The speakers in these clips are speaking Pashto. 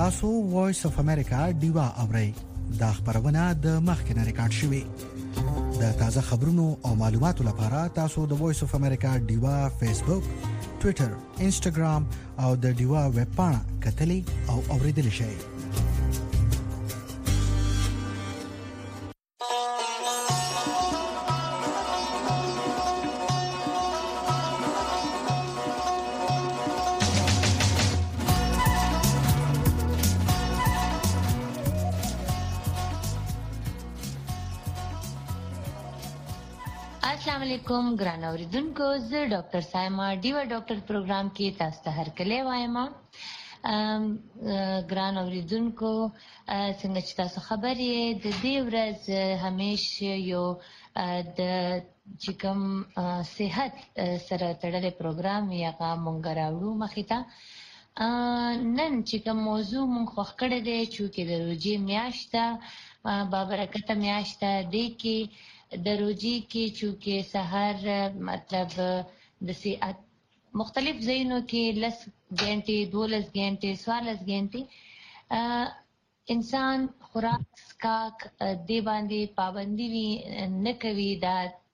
تاسو وایس اف امریکا ډیوا اورئ. دا خبرونه د مخکنه ریکارډ شوې. د تازه خبرونو او معلوماتو لپاره تاسو د وایس اف امریکا ډیوا فیسبوک، ټوئیټر، انسټاګرام او د ډیوا ویب پاڼه کتلې او اوریدل شئ. السلام علیکم ګران اوریدونکو، زه ډاکټر سایما ډیوا ډاکټر پروګرام کې تاسو ته هرکلی وایم. ګران اوریدونکو، څنګه چې تاسو خبر یې، د دې ورځ همیشه یو د چې کوم صحت سره تړلې پروګرام یې مونږ راوړو مخې ته. نن چې کوم موضوع مونږ خوښ کړی دی، چې د روژې میاشت ده، بابرکته میاشت ده، دې کې د روژې کې چونکې سحر مطلب د صحت مختلف ځایونو کې 10 غنټې 12 غنټې 14 غنټې انسان خوراک سکاک دی باندې پابندي وی نه کوي. دا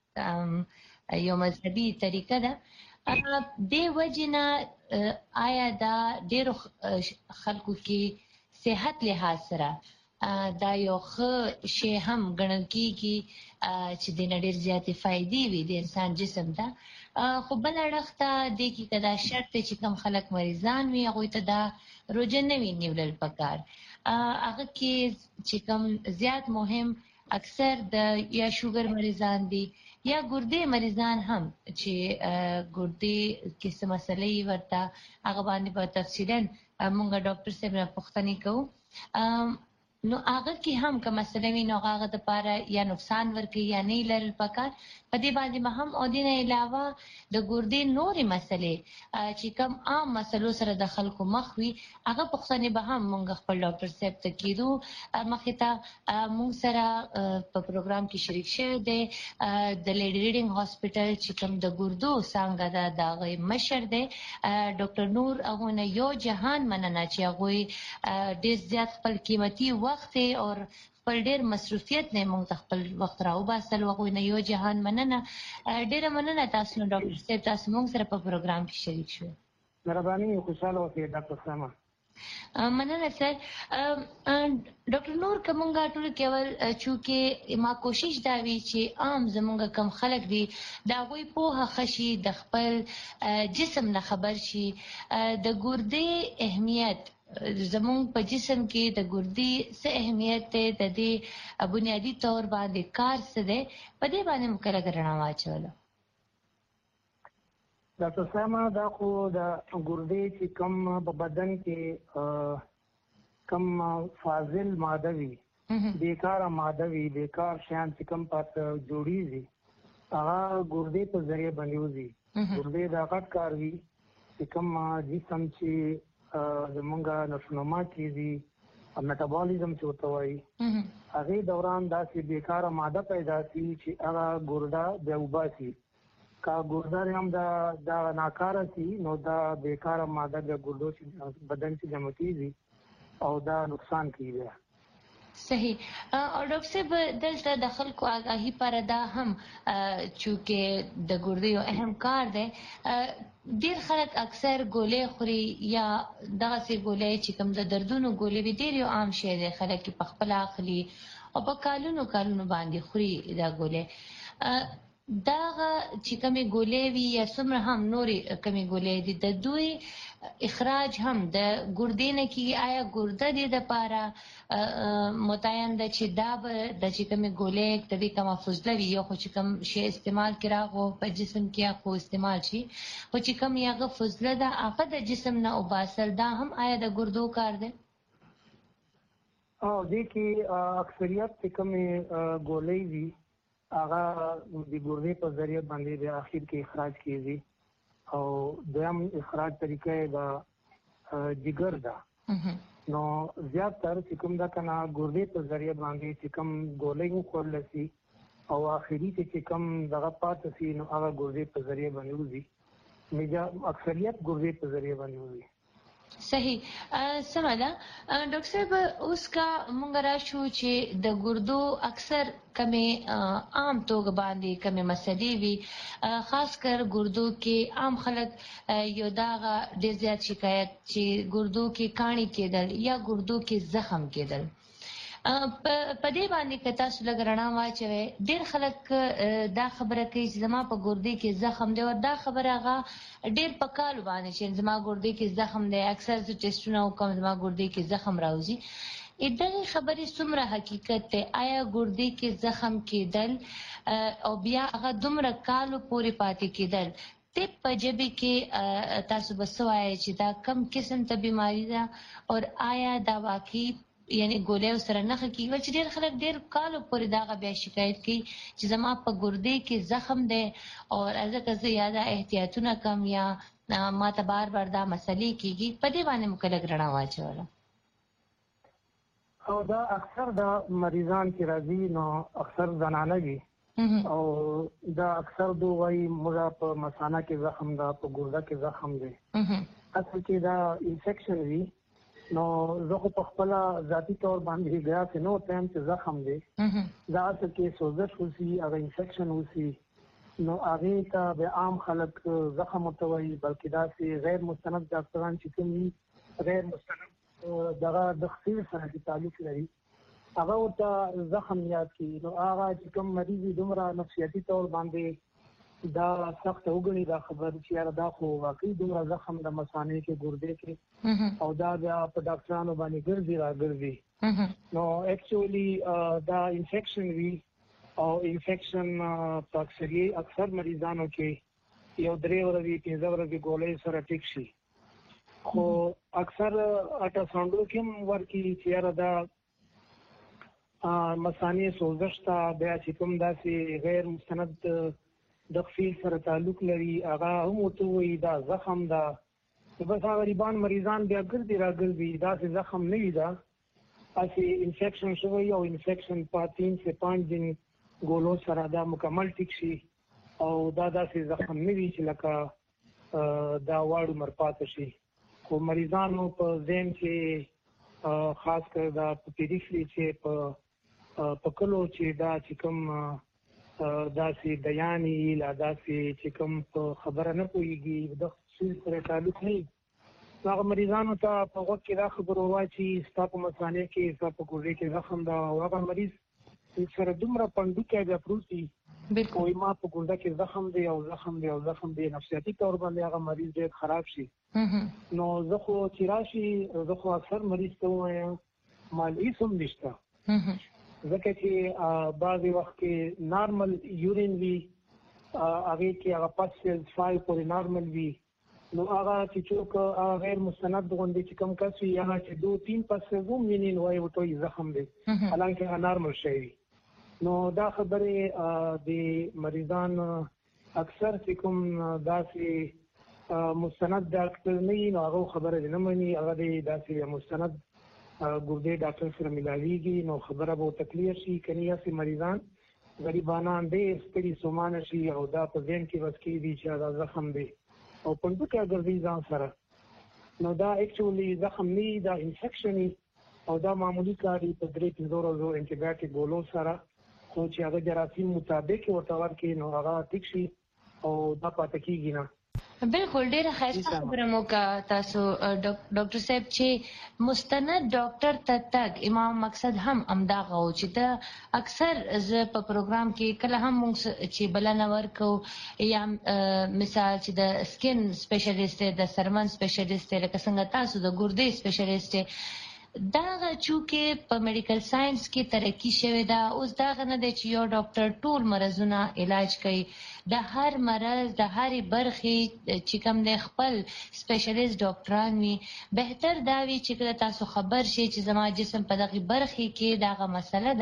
یو مذهبي طریقه ده. د وجنه آیا دا ډېر خلکو کې صحت لحاظ سره دا یو ښه شی هم ګڼل کېږي چې د نه ډېر زیاتې فایدې وي د انسان جسم ته. خو بل اړخ ته دې کې که دا شرط دی چې کوم خلک مریضان وي هغوی ته دا روژه نه وي نیولل پکار. هغه کې چې کوم زیات مهم اکثر د یا شوګر مریضان دي یا ګردې مریضان هم چې ګردې کې څه مسلې ورته هغه باندې به تفصیلا مونږ ډاکټر صاحب نه پوښتنې کوو. نو هغه کې هم که مسله وي نو هغه دپاره یا نقصان ورکوي یا نه یې لرل پکار. په دې باندې به هم او دې نه علاوه د ګردې نورې مسلې چې کوم عام مسلو سره د خلکو مخ وي هغه پوښتنې به هم مونږ خپل ډاکټر صاحب ته کېدو. مخې ته مونږ سره په پروګرام کې شریک شوی دی د لیډي ریډینګ هاسپټل چې کوم د ګردو څانګه ده د هغې مشر دی ډاکټر نور. هغوی نه یو جهان مننه چې هغوی ډېر زیات خپل قیمتي وخت او خپل ډېر مصروفیت نه موږ ته خپل وخت راوباسل. هغوی نه یو جهان مننه. ډېره مننه تاسو نو ډاکټر صاحب، تاسو موږ سره په پروګرام کې شریک شوئ. مهرباني، خوشحاله اوسئ ډاکټر سایما. مننه سر. ډاکټر نور، که مونږ ټول کې اول چونکې ما کوشش دا وي چې عام زمونږ کم خلک دي د هغوی پوهه ښه شي، د خپل جسم نه خبر شي، د ګردې اهمیت زمونږ په جسم کې د ګردې څه اهمیت دی، د دې بنیادي طور باندې کار څه دی، په دې باندې مو کله رڼا واچوله. ډاکټر سایما، دا خو د ګردې چې کوم په بدن کې کوم فاضل ماده وي، بیکاره ماده وي، بیکار شیان چې کوم پاته جوړیږي هغه ګردې په ذریعه باندې وځي. ګردې دا غټ کار وي چې کوم جسم چې زمونږ نشونما کېږي میټابالیزم چې ورته وایي هغې دوران داسې بیکاره ماده پیدا شي چې هغه ګرده بیا وباسي. که ګرده هم دا ناکاره شي نو دا بیکاره ماده بیا ګردو چې بدن چې جمع کېږي او دا نقصان کوي بیا. صحیح. او ډاکټر صاحب دلته د خلکو آګاهي لپاره دا هم چونکې د ګردې یو اهم کار دی، ډېر خلک اکثر ګولۍ خوري یا دغسې ګولۍ چې کوم د دردونو ګولۍ وي، ډېر یو عام شی دی، خلک یې پخپله اخلي او په کالونو کالونو باندې خوري دا ګولۍ. دغه چې کومې ګولۍ وي یا څومره هم نورې کومې ګولۍ دي د دوی اخراج هم د ګردې نه کېږي. آیا ګرده دې دپاره متعین ده چې دا به د چې کومې ګولۍ د دې کومه فضله وي، یو خو چې کوم شی استعمال کړي راغو په جسم کې خو استعمال شي، خو چې کوم یې هغه فضله ده هغه د جسم نه وباسل، دا هم آیا د ګردو کار دی؟ دې کې اکثریت چې کومې ګولۍ وي هغه د ګردې په ذریعه باندې د اخر کې اخراج کېږي او دویم اخراج طریقه یې د جگر ده. نو زیاتره چې کوم دا کنه ګردې په ذریعه باندې چې کوم ګولۍ وخوړل شي او اخري چې کوم دغه پاتې شي نو هغه ګردې په ذریعه باندې وځي. اکثریت ګردې په ذریعه باندې وځي. صحیح سمه ده ډاکټر صاحب اوس کا مونږ راشو چې د ګردو اکثر کمې عام توګه باندې کمې مسلې وي خاص کر ګردو کې عام خلک یو داغه ډېر زیات شکایت چې ګردو کې کاڼي کېدل یا ګردو کې زخم کېدل په دې باندې که تاسو لږ رڼا واچوئ ډېر خلک دا خبره کوي چې زما په ګردې کې زخم دی او دا خبره هغه ډېر په کالو باندې چې زما ګردې کې زخم دی اکثر زه ټیسټونه وکړم زما ګردې کې زخم راوځي دغه خبرې څومره حقیقت دی آیا ګردې کې زخم کېدل او بیا هغه دومره کالو پورې پاتې کېدل طب په ژبه کې تاسو به څه وایئ چې دا کم قسم ته بیماري ده او آیا دا واقعي یعنی ګولې سره نه کیږي چې ډېر خلک ډېر کالو پورې دا بیا شکایت کوي چې زما په ګردې کې زخم دی او ځکه زه یا دا احتیاطونه کم یا ما ته بار بار دا مسلې کیږي په دې باندې موږ لږ رڼا واچوله او دا اکثر د مریضان کې راځي نو اکثر زنانه وي او دا اکثر دوی وايي موږ په مثانه کې زخم دا په ګرده کې زخم دی اصل کې دا انفیکشن وي نو زه په خپل ذاتی تور باندې غیا چې نو ټایم چې زخم دی دا اصل کې سوزش وسی او انفیکشن وسی نو هغه ته به عام خلک زخم متوي بلکې دا چې غیر مستند ډاکټران چې کوم غیر مستند دغه د خصوصي سره تعلق لري هغه ته زخم یاد کی نو هغه چې کوم مریض دومره نفسیاتي تور باندې دا سخت وګڼي دا خبر چې دا خو واقعي دومره زخم د مثانې کې ګردې کې او دا بیا په ډاکټرانو باندې ګرځي راګرځي نو اکچولی دا انفیکشن وی او انفیکشن په اکثر مریضانو کې یو 3 ورځې 15 ورځې ګولې سره ټیک شي خو اکثر الټراساوند کې ورکی چې دا مثانې سوزش ته بیا چې کوم داسې غیر مستند د خپل سره تعلق لري هغه هم ته وي دا زخم دا بس هغه غریبان مریضان بیا ګرځي راګرځي دا زخم نه وي دا اسی انفیکشن شوی او انفیکشن په 3 سے 5 دن ګولو سره دا مکمل ټیک شي او دا داسې زخم نه وي چې لکه دا واړو مرپات شي خو مریضانو په ذهن کې خاص کر دا پیریفری چې په کلو چې دا چې کوم داسې بیانې لا داسې چې کوم خبره نه کوي د سره تعلق نه هغه مریضانو ته په وخت کې دا خبر واچي ستاسو مثانې کې ستاسو ګردې کې زخم دا هغه مریض سره دومره پندوکه د پروتي بالکل ما په ګرده کې زخم دی او زخم دی نفسیاتي تور باندې هغه مریض ډېر خراب شي نو زه خو چې راشي زه خو اکثر مریض ته وایم مالي سم نشته ځکه چې بعضی وخت کې نارمل یورین وی هغه کې هغه پاسل 5 پورې نارمل وی نو هغه چې څوک غیر مستند غونډې چې کم کسي هغه چې 2-3 پاسل وو مینین وای او ته زخم دی حالانکه هغه نارمل شي نو دا خبره د مریضان اکثر چې کوم داسې مستند ډاکټر نه نو هغه خبره نه مانی هغه داسې مستند ګردې ډاکټر سره ملاويږي نو خبره به تکلیف شي کني یا سي مریضان غریبانان دې ستړي سومان شي او دا په ذهن کې وسکي دي چې دا زخم دی او پندو کې ګرځي ځان سره نو دا اکچولی زخم نه دا انفیکشن او دا معمولی کاری په 3-4 ورځې انټي بایوټیک ګولو سره خو چې هغه جراثیم مطابق ورته ورکړي نو هغه ټیک شي او دا پاتې کیږي نه بالکل ډیره ښایسته خبره مو کا تاسو ډاکټر صاحب چې مستند ډاکټر ته تګ امام مقصد هم امداغه او چې دا اکثر ز په پروګرام کې کله هم موږ چې بلنه ورکو یا مثال چې د سکن سپیشلیست د سرمن سپیشلیست لکه څنګه تاسو د ګردې سپیشلیست دا چې په میډیکل ساينس کې ترقی شوه دا اوس دا نه دی چې یو ډاکټر ټول مرزونه علاج کوي د هر مرز د هر برخې چې کوم د خپل سپیشلیست ډاکټران وي بهتر دا وي چې تاسو خبر شي چې زما جسم په دغه برخې کې دغه مسله ده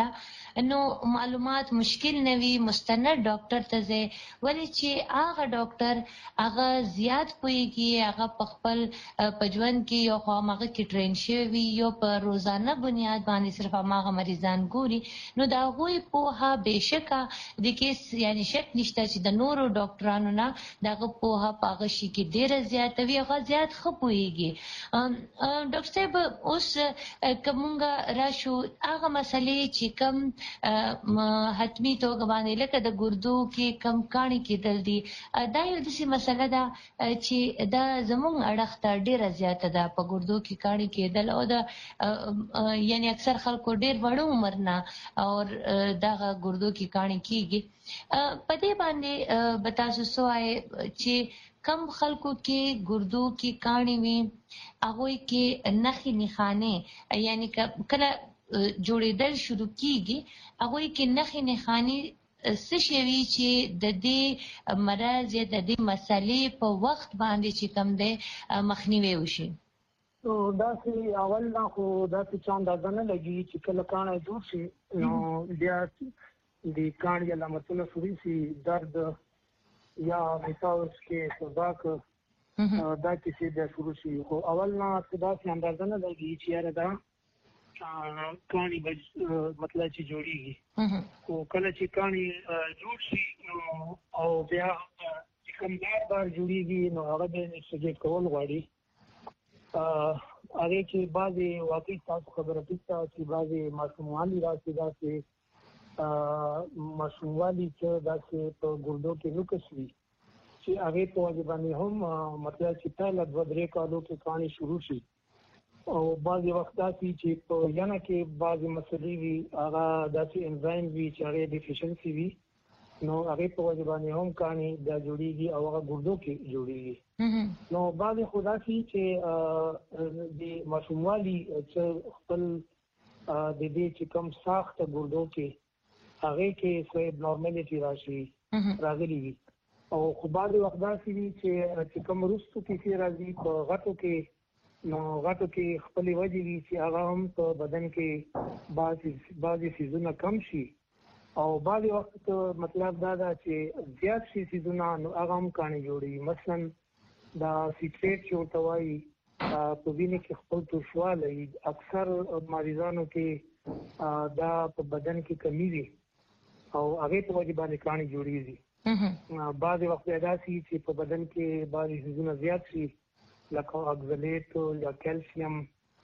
نو معلومات مشکل نه وي مستند ډاکټر ته ځي ولې چې هغه ډاکټر هغه زیات پوهیږي هغه په خپل پجوند کې یو خو هغه کې ټرین شوی یو په روزانه بنیاد باندې صرف هغه مریضان ګوري نو دا غوي په بهشکه د کیس یعنی شک نشته چې د نورو ډاکټرانو نه دغه په هغه شي کې ډیره زیات وي هغه زیات خپويږي ډاکټر صاحب اوس کومه راشو هغه مسلې چې کم حتمی توګه باندې لکه د ګردو کې کم کانی کېدل دي دا یو داسې مسله ده چې دا زموږ اړخ ته ډیره زیاته ده په ګردو کې کانی کېدل او دا یعنی اکثر خلکو ډیر وړو عمر نه او دا ګردو کې کانی کیږي په دې باندې بتاسو سوای چې کم خلکو کې ګردو کې کانی وي هغه کې نخي نخانه یعنی کله جوړېدل شروع کیږي هغه کې نخي نخانه څه شوي چې د دې مرض یا د دې مسلې په وخت باندې چې کم ده مخنیوي وشي نو دا چې اول نه خو دا چې چاند نه لګي چې کله کانه جوړ شي نو بیا د کانې علامتونه شروع شي درد یا میتاوس کې صداق دا کیسې د شروع شي خو اول نه صدا څخه اندازه نه لګي چې یاره دا کانی مطلب چې جوړیږي خو کله چې کانی جوړ شي او بیا چې کوم بار جوړیږي نو هغه د سګیټ کول غواړي هغه کې بعضي واقعي تاسو خبره پېښه چې بعضي ماشومان راځي دا چې ماشوموالي چې داسې په ګردو کې نوکسوي چې هغه په وجه باندې هم مطلب چې پهله 2-3 کالو کې کانی شروع شي او بعضي وخت داسې چې په یانه کې بعضي مسلې وي هغه داسې انزایم وي چې هغه ډیفیشنسي وي نو هغه په وجه باندې هم کانی دا جوړیږي او هغه ګردو کې جوړیږي نو بعضي خداسي چې د ماشوموالي چې خپل د دې چې کوم ساخت ګردو کې هغه کې څه نورمالټي راشي راغلي وي او خو بعد وخت داسې وي چې کوم رستو کې راځي په غټو کې نو غټو کې خپل وجې وي چې هغه هم په بدن کې بعضي سيزونه کم شي او بعد وخت مطلب دا ده چې زیات شي سيزونه نو هغه هم کاني جوړي مثلا دا سیټریټ چې ورته وایي په وینې کې خپل توشواله اکثر مریضانو کې دا په بدن کې کمی وي او هغه په وجه باندې کانی جوړیږي بعض وخت دا شي چې په بدن کې بعضي سيزونه زیات شي لکه اکزالیټ یا کیلشیم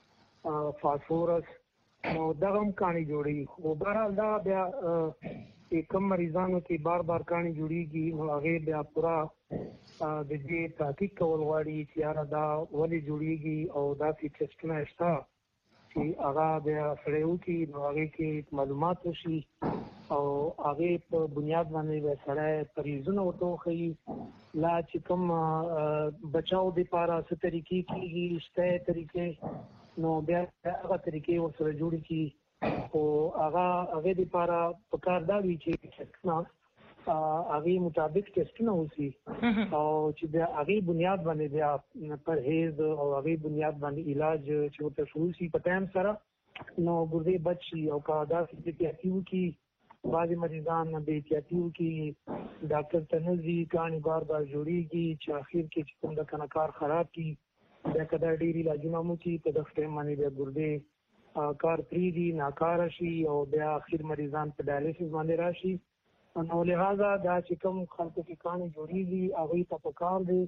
فاسفورس نو دا هم کانی جوړیږي خو بهرحال دا بیا چې کوم مریضانو کې بار کانی جوړیږي نو هغه بیا پورا د دې تحقیق کول غواړي چې یاره دا ولې جوړیږي او دا چې ټیسټونه شته چې هغه بیا سره وکړي نو هغه کې معلومات وشي او هغه په بنیاد باندې سره پریزونه وټوخي لا چې کوم بچاو د پاره ست طریقې کیږي شته طریقې نو بیا هغه طریقې ورسره جوړ کی او هغه د پاره په کار دا وی چې هغه مطابق ټیسټونه وسی او چې د هغه بنیاد باندې بیا پرهیز او هغه بنیاد باندې علاج چې ورته شروع شي په ټایم سره نو ګردې بچي او کا دا چې کیو کی بعض مریضان به احتیاطیو کې ډاکټر تنزي کانی بار جوړیږي چې اخر کې کوم د کناکار خراب کی دا کدا ډیری علاجونه مو چې په دغه ټیم باندې د ګردې کار پری دي ناکار شي او بیا اخر مریضان په ډایلیسس باندې راشي نو لہذا دا چې کوم خلکو کې کانی جوړیږي هغه ته پکار دي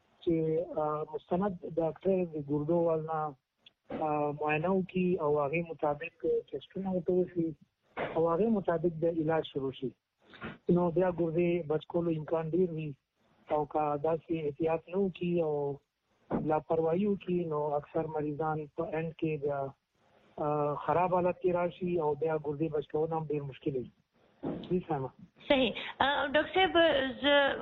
چې مستند ډاکټر د ګردو ولنا معاینه وکي او هغه مطابق ټیسټونه وکړي او هغه مطابق د علاج شروع شي نو بیا ګردې بچکولو امکان ډیر وي او کا داسې احتیاط نه وکي او لاپروايي وکي نو اکثر مریضان په اند کې بیا خراب حالت کې راشي او بیا ګردې بچکول هم ډیر مشکل وي صحیح ډاکټر صاحب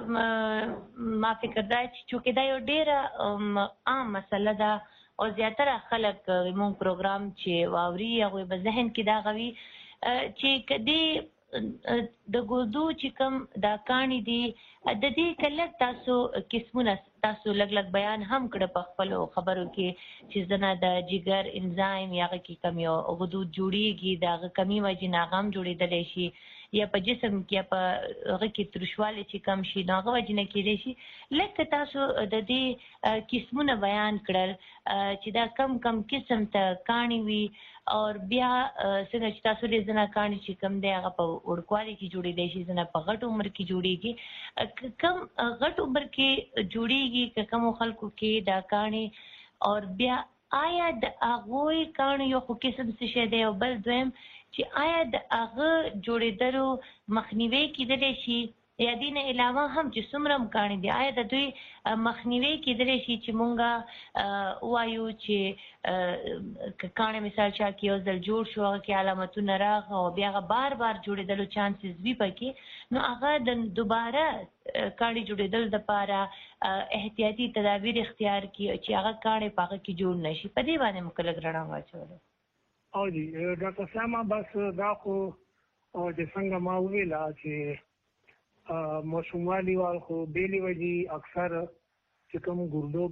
زه ما فکر دا چې دا یو ډیره عام مسله ده او زیاتره خلک مونږ پروګرام چې واوري هغه په ذهن کې دا غوي چې کدی د ګردو چې کوم دا کاڼي دي د دې کله تاسو قسمونه تاسو لګ بیان هم کړ په خپل خبرو کې چې زنه د جګر انزایم یا کې کم یو غدود جوړیږي دا کمی وجنه غم جوړیدل شي یا په جسم کې په هغه کې ترشواله چې کم شي ناغه وجنه کې شي لکه تاسو د دې قسمونه بیان کړل چې دا کم قسم ته کاڼي وي او بیا څنګه چې تاسو دې زنه کاڼي چې کم دی هغه په وړکوالي کې جوړیدل شي زنه په غټ عمر کې جوړیږي کم غټ عمر کې جوړیږي کم خلکو کې دا کاڼي او بیا آیا د هغوی کاڼي یو قسم څه دی او بل دویم چې آیا د هغه جوړېدلو مخنیوي کېدلی شي یا دې نه علاوه هم چې څومره کاڼي دي آیا د دوی مخنیوي کېدلی شي چې مونږ وایو چې کاڼي مثال چا کې یو ځل جوړ شو هغه کې علامتونه راغله او بیا هغه بار جوړېدلو چانسز وي پکې نو هغه د دوباره کاڼي جوړېدل دپاره احتیاطي تدابیر اختیار کړي چې هغه کاڼي په هغه کې جوړ نه شي په دې باندې موږ لږ رڼا واچوله او جی ډاکټر ساما بس دا خو چې څنګه ما ویلا چې ماشوموالي وال خو بیلی وجي اکثر چې کوم ګردو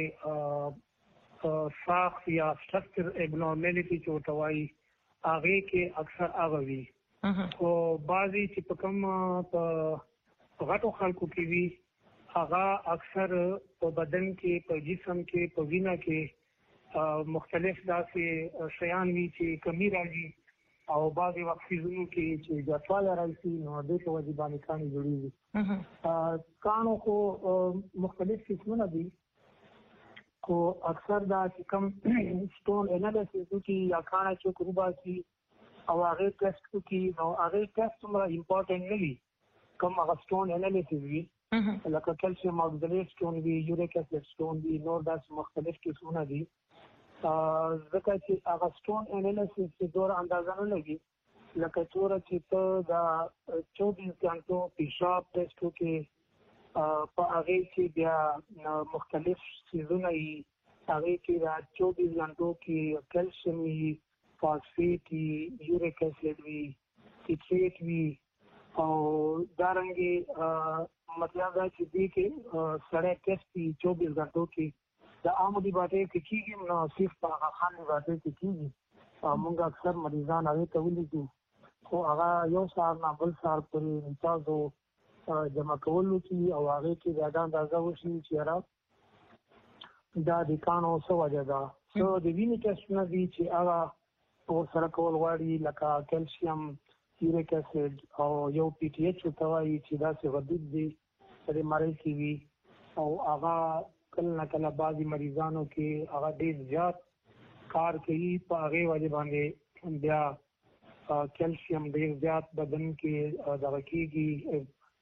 کې ساخت یا سټرکچر ابنورماليټي چوټوي هغه کې اکثر هغه وي او بعضي چې په کوم په غټو خلکو کې وي هغه اکثر په بدن کې په جسم کې په وینا کې مختلف داسې شیان وي چې کمی راځي او بعضې وخت څیزونو کې چې زیاتوالی راځي نو دې په وجې باندې کاڼي جوړېږي کاڼو خو مختلف قسمونه دي خو اکثر دا چې کوم سټون انالیسس وکړي یا کاڼه چې وباسي او هغې ټیسټ وکړي نو هغې ټیسټ څومره امپورټنټ نه وي کوم هغه سټون انالیسس وي لکه کلسیم اوکزالیټ سټون وي یوریک اسید سټون وي نور داسې مختلف قسمونه دي ځکه چې هغه سټون انالیسس چې دوره اندازه نه لګي لکه څومره چې ته دا 24 غنټو پیشاب ټیسټ وکړې په هغې کې بیا مختلف څیزونه وي هغې کې دا 24 غنټو کې کلسیم وي فاسفیټ وي یوریک اسید وي سیټریټ وي او دارنګې مطلب دا چې دې کې سړی ټیسټ وي 24 غنټو کې د عامو دی باټې کې کېږي نو صرف په هغه خان دی باټې کې کېږي موږ اکثر مریضان هغې ته ولیکو خو هغه یو سهار نه بل سهار پورې امتیازو جمع کولو کې او هغې کې بیا دا اندازه وشي چې یاره دا د کاڼو څه وجه ده څه د وینې ټسټونه دي چې هغه ورسره کول غواړي لکه کلسیم یوریک اسید او یو پی ټي ایچ ورته وایي چې داسې غدود دي په دې مرۍ کې وي او هغه کله نه کله بعضې مریضانو کې هغه ډېر زیات کار کوي په هغې وجې باندې بیا کیلشیم ډېر زیات بدن کې دغه کېږي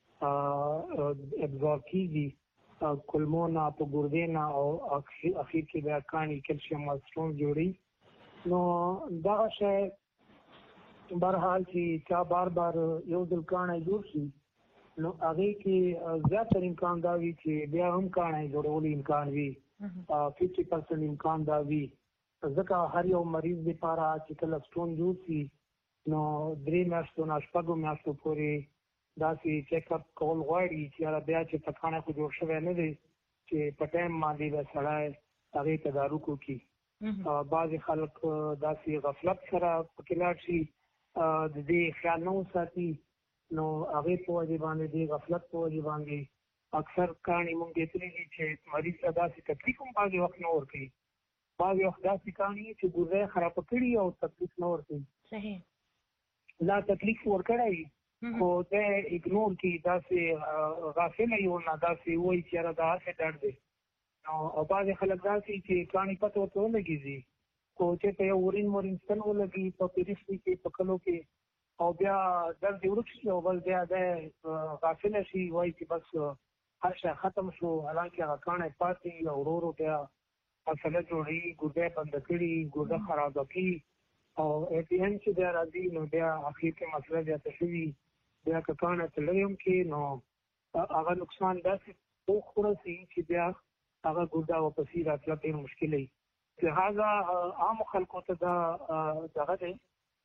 ابزورب کېږي کولمو نه په ګردې نه او اخیر کې بیا کاڼي کیلشیم سټون جوړي نو دغه شی برحال چې چا بار یو ځل کاڼی جوړ شي نو هغې کې زیاتر امکان دا وي چې بیا هم کاڼی جوړولو امکان وي 50% امکان دا وي ځکه هر یو مریض لپاره چې کله سټون جوړ شي نو 3 میاشتو نه 6 میاشتو پورې داسې چیک اپ کول غواړي چې بیا چې په کاڼی خو جوړ شوی نه دی چې په ټایم باندې به سړی هغې تدارک وکړي بعضې خلک داسې غفلت سره پکې لاړ شي د دې خیال نه وساتي نو هغې په وجې باندې د غفلت په وجې باندې اکثر کاڼي موږ لیدلي دي چې مریض ته داسې تکلیف هم بعضې وخت نه ورکوي بعضې وخت داسې کاڼي چې ګردۍ خرابه کړي او تکلیف نه ورکوي لا تکلیف ورکړی خو دی اګنور کړي داسې غافله یو نه داسې وایي چې یاره دا هسې درد دی او بعضې خلک داسې چې کاڼي پته ورته ولګېږي خو چې ته یو ورین ستن ولګي په پیرسټي کې په کلو کې او بیا درد دې ورک شي او بل بیا دی غافله شي وایي چې بس هر شی ختم شو حالانکې هغه کاڼی پاتې او ورو ورو بیا مسله جوړوي ګردۍ بنده کړي ګرده خرابه کړي او احتیاط چې بیا راځي نو بیا اخر کې مسله زیاته شوي بیا که کاڼی ته لرې هم کې نو هغه نقصان داسې پوخ ورسي چې بیا هغه ګرده واپسې راتله ډېر مشکل وي لهذا عامو خلکو ته دا دغه دی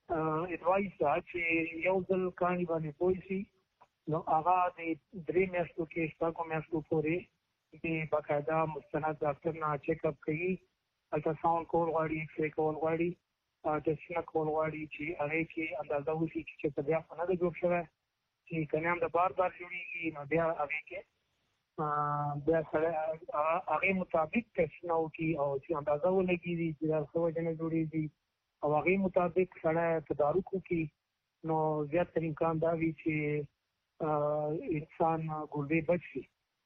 اډوایس دا چې یو ځل کاڼي باندې پوه شي نو هغه د 3 میاشتو کې 6 میاشتو پورې د باقاعده مستند ډاکټر نه چیک اپ کوي الټراساوند کول غواړي ایکس رے کول غواړي ټیسټونه کول غواړي چې هغه کې اندازه وشي چې څه بیا نه د جوړ شوی چې کنه هم د بار جوړیږي نو بیا هغه کې بیا سره هغه مطابق ټیسټونه وکړي او چې اندازه ولګي چې دا څه وجه نه جوړیږي او هغه مطابق سره تدارک وکړي نو زیات امکان دا وي چې انسان ګردې بچ شي.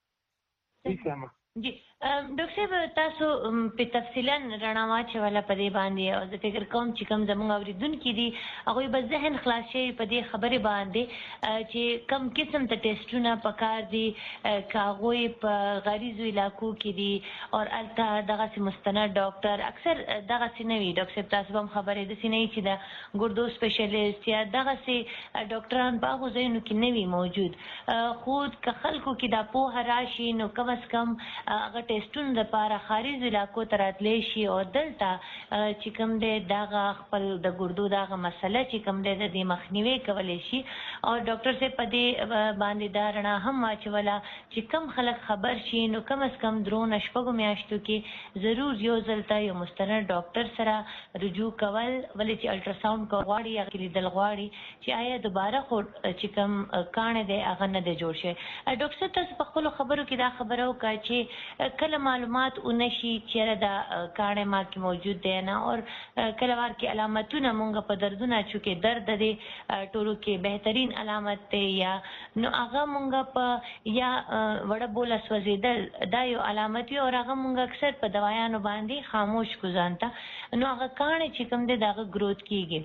جی ډاکټر صاحب تاسو په تفصیلا رڼا واچوله په دې باندې او زه فکر کوم چې کوم زموږ اوریدونکي دي هغوی به ذهن خلاص شي په دې خبرې باندې چې کوم قسم ته ټیسټونه پکار دي که هغوی په غریزو علاقو کې دي او هلته دغسې مستند ډاکټر اکثر دغسې نه وي. ډاکټر صاحب تاسو به هم خبرې داسې نه وي چې د ګردو سپیشلیست یا دغسې ډاکټران په هغو ځایونو کې نه وي موجود خو که خلکو کې دا پوهه راشي نو کم از کم هغه ټیسټونو لپاره خارج علاقو ته راتلی شي او دلته چې کوم دی دغه خپل د ګردو دغه مسله چې کوم دی د دې مخنیوی کولی شي. او ډاکټر صاحب په دې باندې دا رڼا هم واچوله چې کم خلک خبر شي نو کم از کم 3-4 میاشتو کې ضرور یو ځل ته یو مستند ډاکټر سره رجوع کول ولې چې الټراساوند کو غواړي یا لیدل غواړي چې آیا دوباره خو چې کوم کاڼی دی هغه نه دی جوړ شوی. ډاکټر صاحب تاسو په خپلو خبرو کې دا خبره وکړه چې کله معلومات ونشي چیرې دا کاڼی ما کې موجود دی نه او کله وار کې علامتونه مونږ په دردونه چونکې درد دی ټولو کې بهترین علامت دی یا نو هغه مونږ په یا وړه بوله سوځېدل دا یو علامت وي او هغه مونږ اکثر په دوايانو باندې خاموش ګزان ته نو هغه کاڼی چې کوم دی د هغه ګروت کېږي.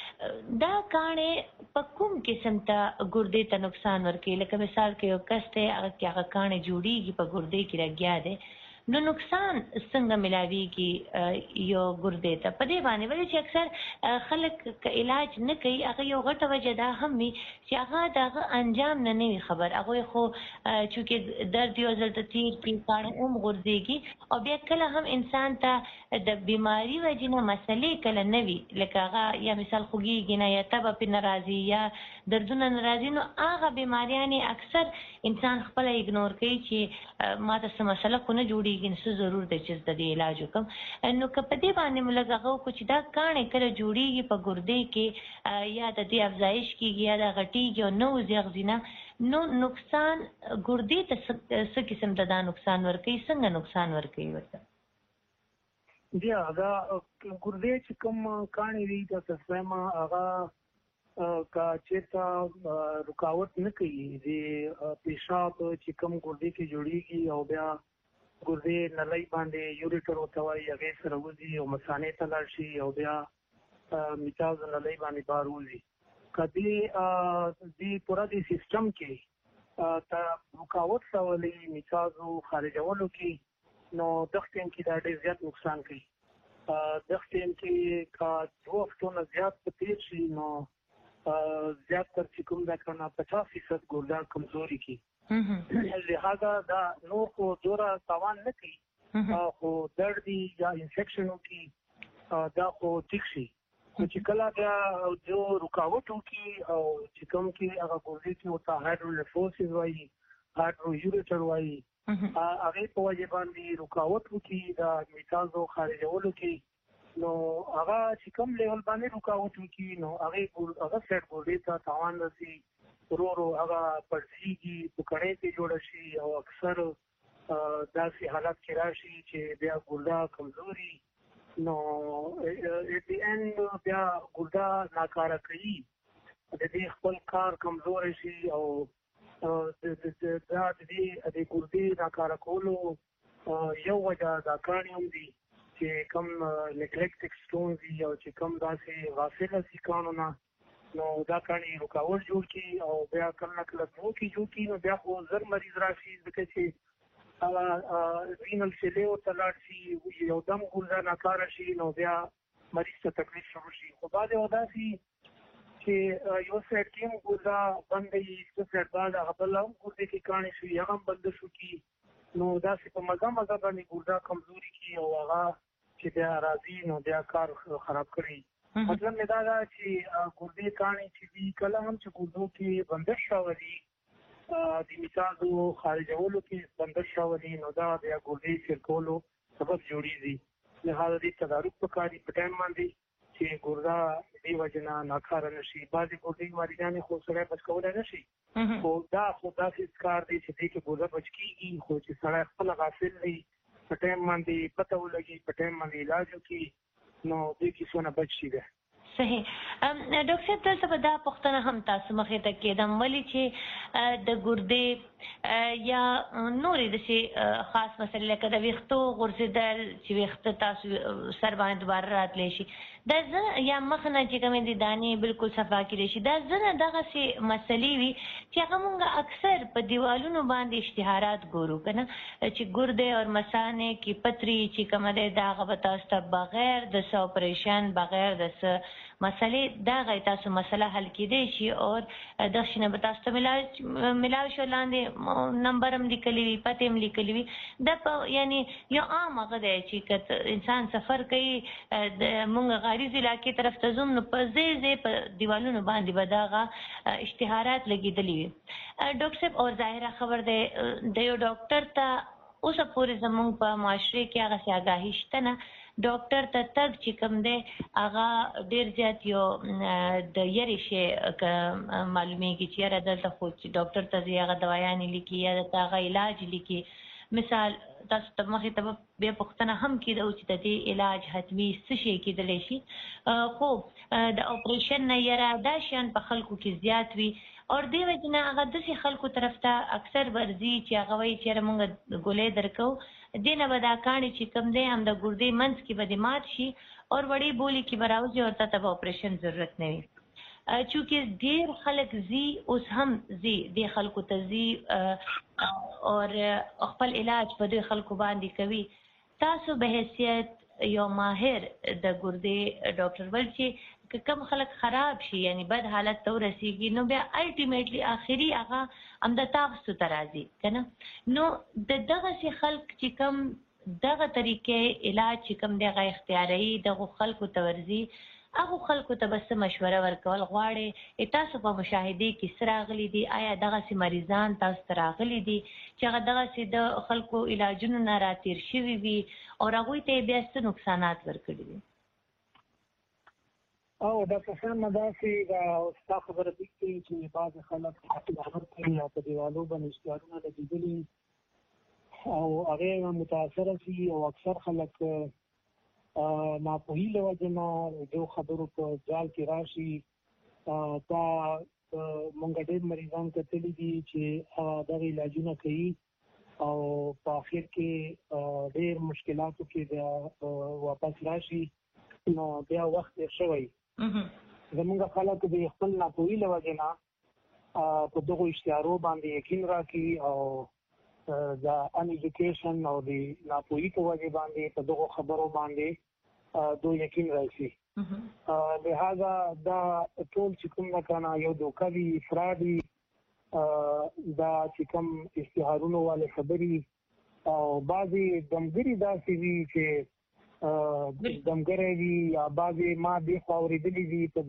دا کاڼی په کوم قسم ته ګردې ته نقصان ورکوي لکه مثال کې یو کس دی هغه کې هغه کاڼی جوړیږي په ګردې کې لګیا دی نو نقصان څنګه ملاویږي یو ګردې ته په دې باندې ولې چې اکثر خلک علاج نه کوي هغه یو غټه وجه دا هم وي چې هغه دغه انجام نه وي خبر هغوی خو چونکې درد یو ځل ته تیر کړي کاڼی هم غورځېږي او بیا کله هم انسان ته د بیماري وجې نه مسلې کله نه وي لکه هغه یا مثال خوږېږي نه یا تبه پرې نه راځي یا دردونه نه راځي نو هغه بیماریانې اکثر انسان خپله اګنور کوي چې ما ته څه مسله خو نه جوړېږي نو څه ضرور دی چې د دې علاج وکړم. نو که په دې باندې مو لږ هغه وکړو چې دا کاڼی کله جوړېږي په ګردې کې یا د دې افزایش کېږي یا د غټېږي او نه وځي اغزي نه نو نقصان ګردې ته څه قسم ته دا نقصان ورکوي څنګه نقصان ورکوي ورته؟ بیا دا ګردې چې کوم کاڼي دي تاسو وایم هغه کا چیرته رکاوټ نه کوي د پیشاب چې کوم ګردې کې جوړیږي او بیا ګردې نلۍ باندې یوریټر ورته وایي هغې سره وځي او مثانې ته لاړ شي او بیا میتاز نلۍ باندې بار وځي که دې پوره دې سیسټم کې ته رکاوټ راولي میتازو خارجولو کې نو دغه ټیم کې دا ډېر زیات نقصان کوي. دغه ټیم کې که 2 هفتو نه زیات په تېر شي نو زیات تر چې کوم دا کنه 50% ګرده کمزوري کی لہذا دا نور کو دوره تاوان نه کوي خو درد یا انفیکشن کی دا خو ټیک شي چې کله بیا جو رکاوټ کی او چې کوم کی هغه ګردې کې وتا هایدرولفوسس وایي هایدرو یوریټر وایي هغه په وجه باندې رکاوټ وکي دا میتازو خارجولو کې نو هغه چې کوم لیول باندې رکاوټ وکي نو هغه سیټ ګردې ته تاوان رسي ورو هغه پړسیږي پکړې ته جوړ شي او اکثر داسې حالت کې راشي چې بیا ګرده کمزوري نو at the end بیا ګرده ناکاره کوي د دې خپل کار کمزوري شي او د دې ګردې ناکاره کولو یو وجه دا کاڼي هم دي چې کوم نیګلیکټډ سټونز دي او چې کوم داسې غافله سي کانونه نو دا کاڼي رکاوټ جوړ کړي او بیا کله نه کله ځمکې جوړ کړي نو بیا خو زر مریض راشي ځکه چې وینل سیلې ورته لاړ شي یو دم ګرده ناکاره شي نو بیا مریض ته تکلیف شروع شي. خو بعضې داسې چې یو سایډ کې هم ګرده بنده وي څه سایډ بعد هغه بله هم ګردې کې کاڼې شوي هغه هم بنده شو کي نو داسې په مزه باندې ګرده کمزوري کي او هغه چې بیا راځي نو بیا کار خراب کړي مطلب مې دا ده چې ګردې کاڼي چې دي کله هم چې ګردو کې بندش راولي د مثالو خارجولو کې بندش راولي نو دا د ګردې چیرکولو سبب جوړیږي لهدا دې تدارک پکاري په ټایم باندې چې ګردا دې وجنا ناکاره نشي بعضې ګردې مریضانې خو سړی بچ کولی نشي خو دا داسې کار دی چې دې کې ګرده بچ کېږي خو چې سړی خپله غافل دی په ټایم باندې پته ولګي په ټایم باندې علاج وکړي نو دې کیسو نه بچ شي. صحیح. ډاکټر صاحب دلته به دا پوښتنه هم تاسو مخې ته کېدم ولې چې د ګردې یا نورې داسې خاص مسلې لکه د ویښتو غورځېدل چې ویښته تاسو سر باندې دوباره راتلی شي دا زه یا مخ نه چې کومې دي دانې بالکل صفا کېدی شي دا زه دغسې مسلې وي چې هغه مونږ اکثر په دیوالونو باندې اشتهارات ګورو که نه چې ګردې اور مثانې کې پتري چې کومه دی د هغه به تاسو ته بغیر د څه اپریشن بغیر د څه مسلې دغه تاسو مسله حل کېدی شي او دغه شي نه به تاسو ته ملاو شو لاندې نمبر هم لیکلی وي پتې هم لیکلی وي دا په یعنې یو عام هغه دی چې که انسان سفر کوي د مونږ غاریز علاقې طرف ته ځوم نو په ځای په دیوالونو باندې به دغه اشتهارات لګېدلي وي. ډاکټر صاحب او ظاهره خبر دی د یو ډاکټر ته اوسه پورې زموږ په معاشرې کې هغسې آګاهي شته نه ډاکټر ته تګ چې کوم دی هغه ډېر زیات یو د یرې شی معلومیږي چې یاره دلته خو چې ډاکټر ته ځي هغه دوايانې لیکي یا درته هغه علاج لیکي مثال تاسو ته مخې ته بیا پوښتنه هم کېده چې د دې علاج حتمي څه شی کېدلی شي خو د اپریشن نه یره دا شیان په خلکو کې زیات وي او دې وجې نه هغه داسې خلکو طرف ته اکثر ورځي چې هغه وایي چې یاره مونږ ګولۍ درکوو دې نه به دا کاڼي چې کوم دی هم د ګردې منځ کې به دې مات شي او وړې بولې کې به راوځي او ته به اپریشن ضرورت نه وي. چونکې ډېر خلک ځي اوس هم ځي دې خلکو ته ځي او خپل علاج په دې خلکو باندې کوي. تاسو به حیثیت یو ماهر د ګردې ډاکټر ول چې که کم خلک خراب شي یعنی بد حالت ته ورسېږي نو بیا الټیمیټلی آخري هغه همدا تاسو ته راځي که نه نو د دغسې خلک چې کم دغه طریقې علاج چې کم دی هغه اختیاروي دغو خلکو ته ورځي هغو خلکو ته به څه مشوره ورکول غواړې تاسو په مشاهدې کې څه راغلي دي آیا دغسې مریضان تاسو ته راغلي دي چې هغه دغسې د خلکو علاجونو نه راتېر شوي وي او هغوی ته یې بیا څه نقصانات ورکړي دي؟ او ډاکټر صاحب داسې دا ستا خبره دي چې بعضې خلک خبر کوي او په دیوالو باندې اشتهارونه لګېدلي او هغې متاثره شي او اکثر خلک ناپوهي له وجې نه جو خبرو په جال کې راشي دا مونږ ډېر مریضان کتلي دي چې دغه علاجونه کوي او په اخر کې ډېر مشکلاتو کې بیا واپس راشي نو بیا وخت یې شوی زمونږ خلک د خپل ناپوهي له وجې نه په دغو اشتهارو باندې یقین راکړي او د ان ایجوکیشن او د ناپوهي په وجې باندې په دغو خبرو باندې دو یقین راشي لہذا دا ټول چې کوم نه کنه یو دوکه وي افراد وي دا چې کوم اشتهارونو والے خبرې او بعضې دمګري داسې وي چې دمګری وي یا بعضې ما دې خوا اورېدلي دي په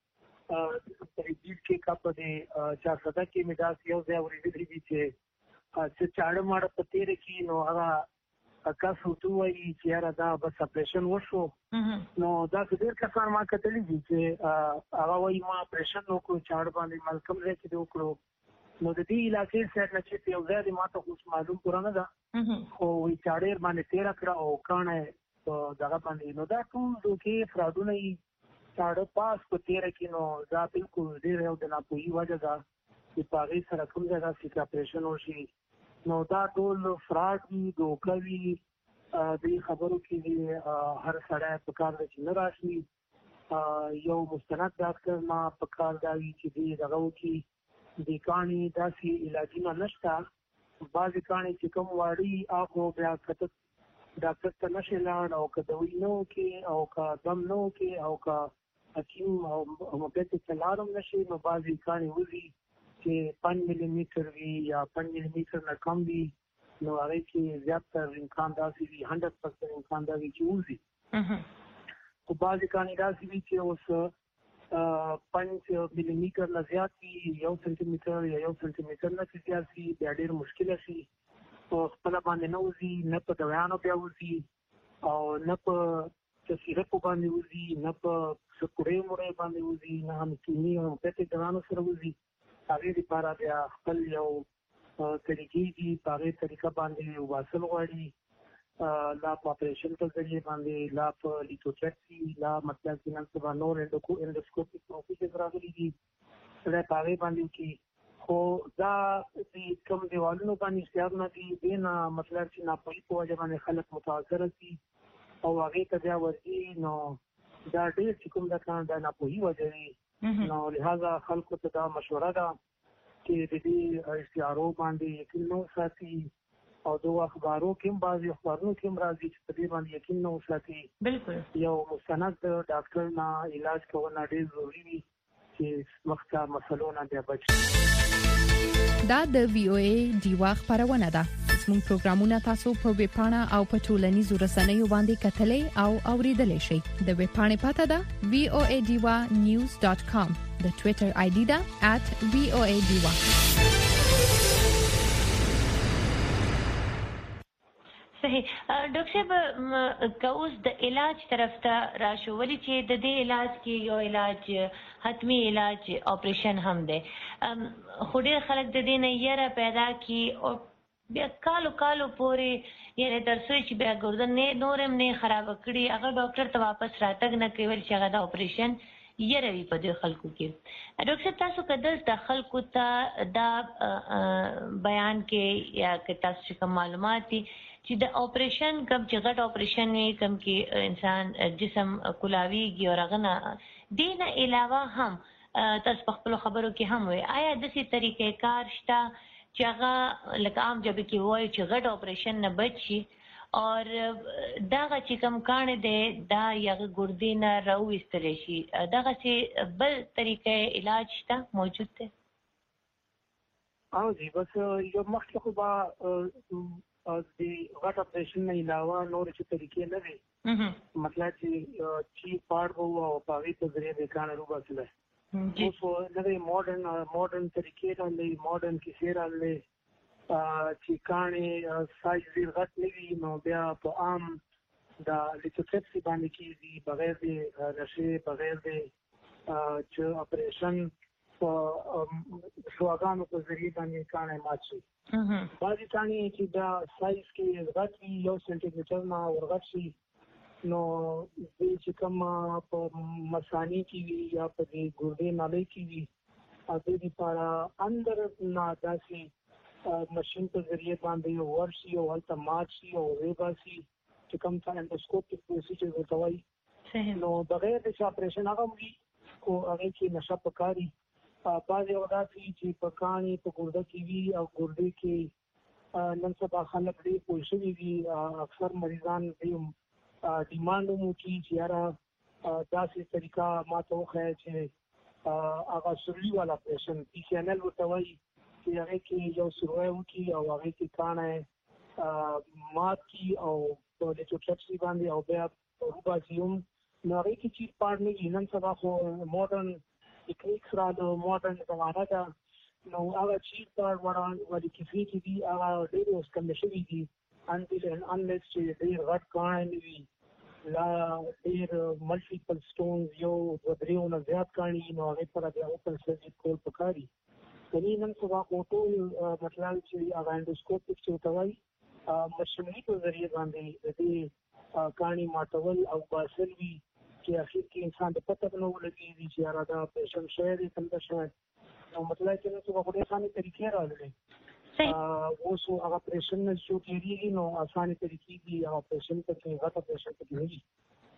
دې ترجیب کې کا په دې چارسده کې مې داسې یو ځای اورېدلي دي چې څه چاړه ماړه په تېره کې نو هغه کس ورته ووایي چې یاره دا بس اپریشن وشو نو داسې ډېر کسان ما کتلي دي چې هغه وایي ما اپریشن وکړو چاړه باندې ملکم ځای کې دې وکړو نو د دې علاقې سایډ نه چې یو ځای دی ما ته اوس معلوم پوره نه ده خو وایي چاړه باندې تېره کړه او کاڼی دغه باندې نو دا ټول دوکې فرادونه یي چاړه پاس په تېره کې نو دا بالکل ډېر یو د ناپوهي وجه ده چې په هغې سره کوم ځای داسې چې اپریشن وشي نو دا ټول فراډ وي دوکه وي دې خبرو کې هر سړی په کار ده چې نه راشي یو مستند ډاکټر ما په کار دا وي چې دې دغه وکړي دې کاڼي داسې علاجونه نشته بعضې کاڼي چې کوم واړي هغه بیا کته ډاکټر ته نشي لاړ او که دوی نه وکړي او که دم نه وکړي او که حکیم او بیت ته لاړ هم نشي نو بعضې کاڼي وځي چې 5 ملي میټر وي یا 5 ملي میټر نه کم وي نو هغې کې زیاتر امکان داسې وي 100% امکان دا وي چې وځي خو بعضې کاڼي داسې وي چې اوس 5 ملي میټر نه زیات وي 1 سانتي میټر یا 1 سانتي میټر نه زیات وي بیا ډېر مشکله شي په خپله باندې نه وځي نه په دوایانو بیا وځي او نه په سیرپو باندې وځي نه په سکوړې مورې باندې وځي نه هم کیمي او هومیوپیتیک دوایانو سره وځي هغې دپاره بیا خپل یو طریقې دي په هغې طریقه باندې وباسل غواړي لا په اپریشن په ذریعې باندې لا په لیتوټریکسي لا مطلب چې نن سبا نور انډوسکوپیک پروسیجر راغلي دي سړی په هغې باندې وکړي خو دا د کوم دیوالونو باندې اشتیاقونه دي دې نه مطلب چې ناپوهي په وجه باندې خلک متاثره شي او هغې ته بیا ورځي نو دا ډېر چې کوم دا ناپوهي وجه وي نو لهذا خلکو ته دا مشوره ده چې د دې اشتهارو باندې یقین نه وساتي او د اخبارو کې هم بعضې اخبارونو کې هم راځي چې په دې باندې یقین نه وساتي بالکل یو مستند ډاکټر نه علاج کول ډېر ضروري وي چې مخته مسلو نه بیا بچ دا د وی او ای ډیوا خبرونه ده زموږ پروګرامونه تاسو په ویب پاڼه او په ټولنیزو رسنیو باندې کتلې او اوریدلې شئ د ویب پاڼې پته ده voadiwa.news.com د ټوئیټر آی ډي ده @voadiwa صحیح ډاکټر صاحب که اوس د علاج طرف ته راشو ولې چې د دې علاج کې یو علاج حتمی علاج اپریشن هم دی خو ډېر خلک د دې نه یره پیدا کړي او بیا کالو پورې یعنې تر څو چې بیا ګردن نور هم نه خرابه کړي هغه ډاکټر ته واپس راتګ نه کوي ولې چې هغه د اپریشن یره وي په دې خلکو کې ډاکټر صاحب تاسو که د خلکو ته دا بیان کې یا که تاسو چې کوم معلومات دي چې د اپریشن کم چې غټ اپریشن وي کم کې انسان جسم کولاویږي او هغه نه دې نه علاوه هم تاسو په خپلو خبرو کې هم وایي آیا داسې طریقې کار شته چې هغه لکه عام ژبې کې وایي چې غټ اپریشن نه بچ شي او دغه چې کوم کاڼی دی دا یغه ګردې نه راویستلی شي دغسې بل طریقې علاج شته موجود دی او جی بس یو مخکې خو به د غټ اپریشن نه علاوه نور چې طریقې نه وي مطلب چې پاړ به وو او په هغې په ذریعه د کاڼی روباسلی اوس نوې ماډرن طریقې راغلي ماډرن کیسې راغلي چې کاڼی سایز ډېر غټ نه وي نو بیا په عام د لیتوټریپسي باندې کېږي بغیر د نشې بغیر د چې اپریشن په شواګانو په ذریعه باندې کاڼی مات شي بعضې کاڼي چې دا سایز کې غټ وي 1 سانتي میټر نه ورغټ شي نو دې چې کوم په مثانې کې وي یا په دې ګردې نالۍ کې وي دې دپاره اندر نه داسې مشین په ذریعه باندې ورشي او هلته مات شي او ویباسي چې کوم ته انډوسکوپیک پروسیجر ورته وایي نو بغیر د اپریشن هغه وي خو هغې کې نشه پکاري بعضې یو داسې چې په کاڼي په ګرده کې وي او ګردې کې نن سبا خلک ډېر پوه شوي وي اکثر مریضان ډېر ډیمانډ هم وکړي چې یاره داسې طریقه ما ته وښیه چې هغه سورلي والا اپریشن PCNL ورته وایي چې هغې کې یو سروی وکړي او هغې کې کاڼی مات کړي او په لیتوټریپسي باندې او بیا روباسي هم نو هغې کې چیز پاړ نه وي نن سبا خو ماډرن ټیکنیکس راغلو ماډرن زمانه ده نو هغه چیز پاړ ولې کیسې چې دي هغه ډېرې اوس کمې شوي دي until and unless چې ډېر غټ کاڼی نه وي لا ډېر ملټیپل سټونز یو دوه درېو نه زیات کاڼي نو هغې سره بیا اوپن سرجري کول پکار دي کني نن سبا خو ټول مطلب چې هغه انډوسکوپیک چې ورته وایي مشینري په ذریعه باندې د دې کاڼي ماتول او باسل وي چې اخر کې انسان د پته نه ولګېږي چې یاره دا اپریشن شوی دی څنګه شوی نو مطلب چې نن سبا خو ډېرې اسانې طریقې راغلې اوس هغه اپریشن نه چې تېرېږي نو اسانې طریقې دي هغه اپریشن پکې غټ اپریشن پکې نه وي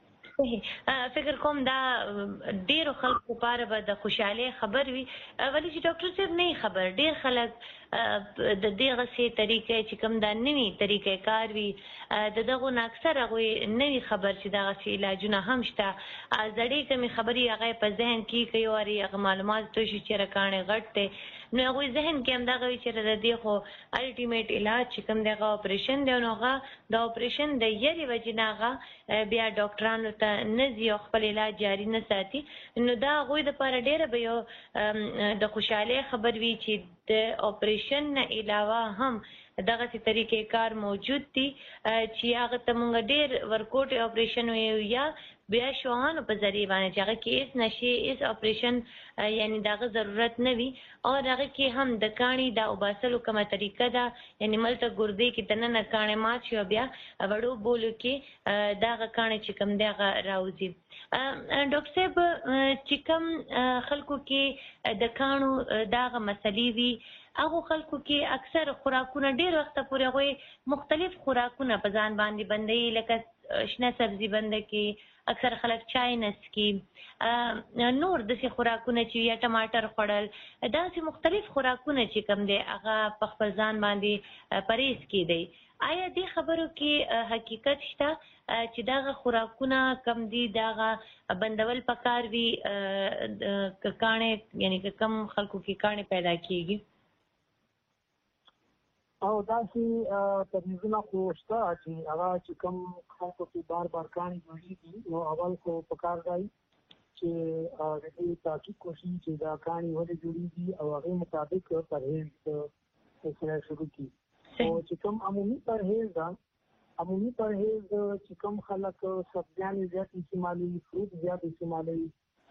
فکر کوم دا ډیرو خلکو لپاره به د خوشحالۍ خبر وي ولې چې ډاکټر صاحب نه خبر ډیر خلک د دغه سي طریقې چې کوم دا نوي طریقې کار وي دغه اکثر هغه نوي خبر چې دغه سي علاجونه هم شته زړې کمی خبري هغه په ذهن کې کوي او هغه معلومات ته شي چې رکانې غټ ته نو هغوی ذهن کې هم دغه وي چې د دې خو الټیمیټ علاج چې کوم دی هغه اپریشن دی، نو هغه د اپریشن د یرې وجې نه هغه بیا ډاکټرانو ته نه ځي او خپل علاج جاري نه ساتي. نو دا هغوی دپاره ډېره به یو د خوشحالۍ خبر وي چې د اپریشن نه علاوه هم دغسې طریقې کار موجود دي چې هغه ته مونږ ډېر ورکوټ اپریشن ویو یا بیا شوهانو په ذریعه باندې چې هغه کې هېڅ نشي هېڅ اپریشن یعنې د هغه ضرورت نه وي او هغه کې هم د کاڼي دا اوباسلو کومه طریقه ده، یعنې ملته ګردې کې دننه کاڼی مات شي او بیا وړو بولو کې د هغه کاڼی چې کوم دی هغه راوځي. ډاکټر صاحب چې کوم خلکو کې د کاڼو دا هغه مسلې وي هغو خلکو کې اکثر خوراکونه ډېر وخته پورې هغوی مختلف خوراکونه په ځان باندې بندوي، لکه شنه سبزي بنده کې، اکثر خلک چای نه څښي، نور داسې خوراکونه چې یا ټماټر خوړل، داسې مختلف خوراکونه چې کوم دی هغه په خپل ځان باندې پرهیز کیدی. آیا دې خبرو کې حقیقت شته چې دغه خوراکونه کم دي دغه بندول پکار وي که کاڼې یعنې که کم خلکو کې کاڼې پیدا کیږي؟ او داسې تمیزونه خو شته چې هغه چې کوم خلکو کې بار بار کاڼي جوړېږي نو اول خو پکار دی چې د دې تحقیق وشي چې دا کاڼي ولې جوړېږي او هغې مطابق پرهیز سره شروع کړي. او چې کوم عمومي پرهیز ده، عمومي پرهیز چې کوم خلک سبزیانې زیات استعمالوي، فروټ زیات استعمالوي،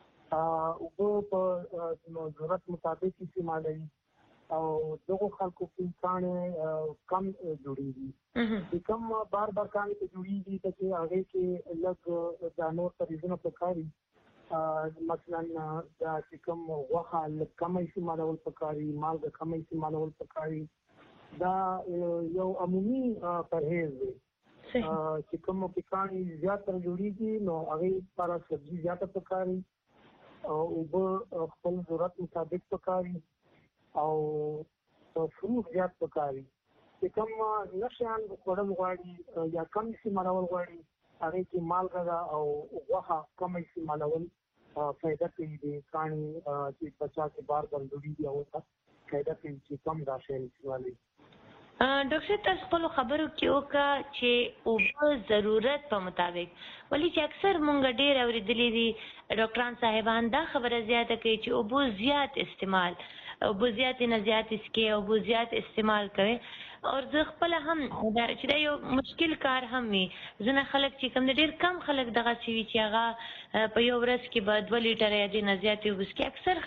اوبه په ضرورت مطابق استعمالوي او دغو خلکو کې کاڼې کم جوړېږي. چې کوم بار بار کاڼې ته جوړېږي ته چې هغې کې لږ دا نور پرهیزونه پکار وي، مثلا دا چې کوم غوښه لږ کمه استعمالول پکار وي، مالګه کمه استعمالول پکار وي. دا یو عمومي پرهیز دی. چې کومو کې کاڼې زیاتره جوړېږي نو هغې لپاره سبزي زیاته پکار وي او اوبه خپل ضرورت مطابق پکار وي او فروټ زیات پکاري. چې کوم نه شیان خوړل غواړي یا کم استعمالول غواړي هغې کې مالګه ده او غوښه کم استعمالول فایده کوي. د کاڼي چې په چا کې بار بار جوړېږي هغو ته فایده کوي چې کم دا شیان استعمالوي. ډاکټر صاحب تاسو خپلو خبرو کې وکړه چې اوبه ضرورت په مطابق، ولې چې اکثر مونږ ډېر اورېدلي دي ډاکټران صاحبان دا خبره زیاته کوي چې اوبه زیات استعمال، اوبه زیاتې نه زیاتې څښئ، اوبه زیات استعمال کوئ. او زه خپله هم چې دا یو مشکل کار هم وي، ځینې خلک چې کوم ډېر کم خلک دغسې وي چې هغه په یو ورځ کې به 2 لیټره یا دې نه زیاتې اوبه څښي. اکثر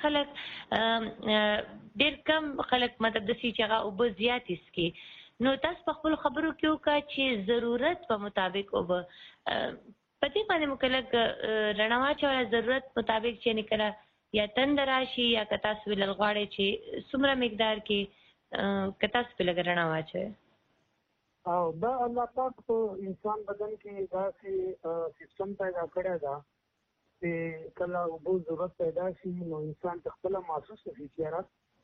خلک ډېر کم خلک مطلب داسې چې هغه اوبه زیاتې څښي. نو تاسو په خپلو خبرو کې وکړه چې ضرورت په مطابق اوبه، په دې باندې مو که لږ رڼا واچوله ضرورت مطابق چې یعنې کله یا تنده راشي یا که تاسو ویلل غواړئ چې څومره مقدار کې که تاسو پرې لږ رڼا واچوئ. او دا الله پاک په انسان بدن کې داسې سیستم پیدا کړی ده چې کله اوبو ضرورت پیدا شي نو انسان ته خپله محسوس شي چې یاره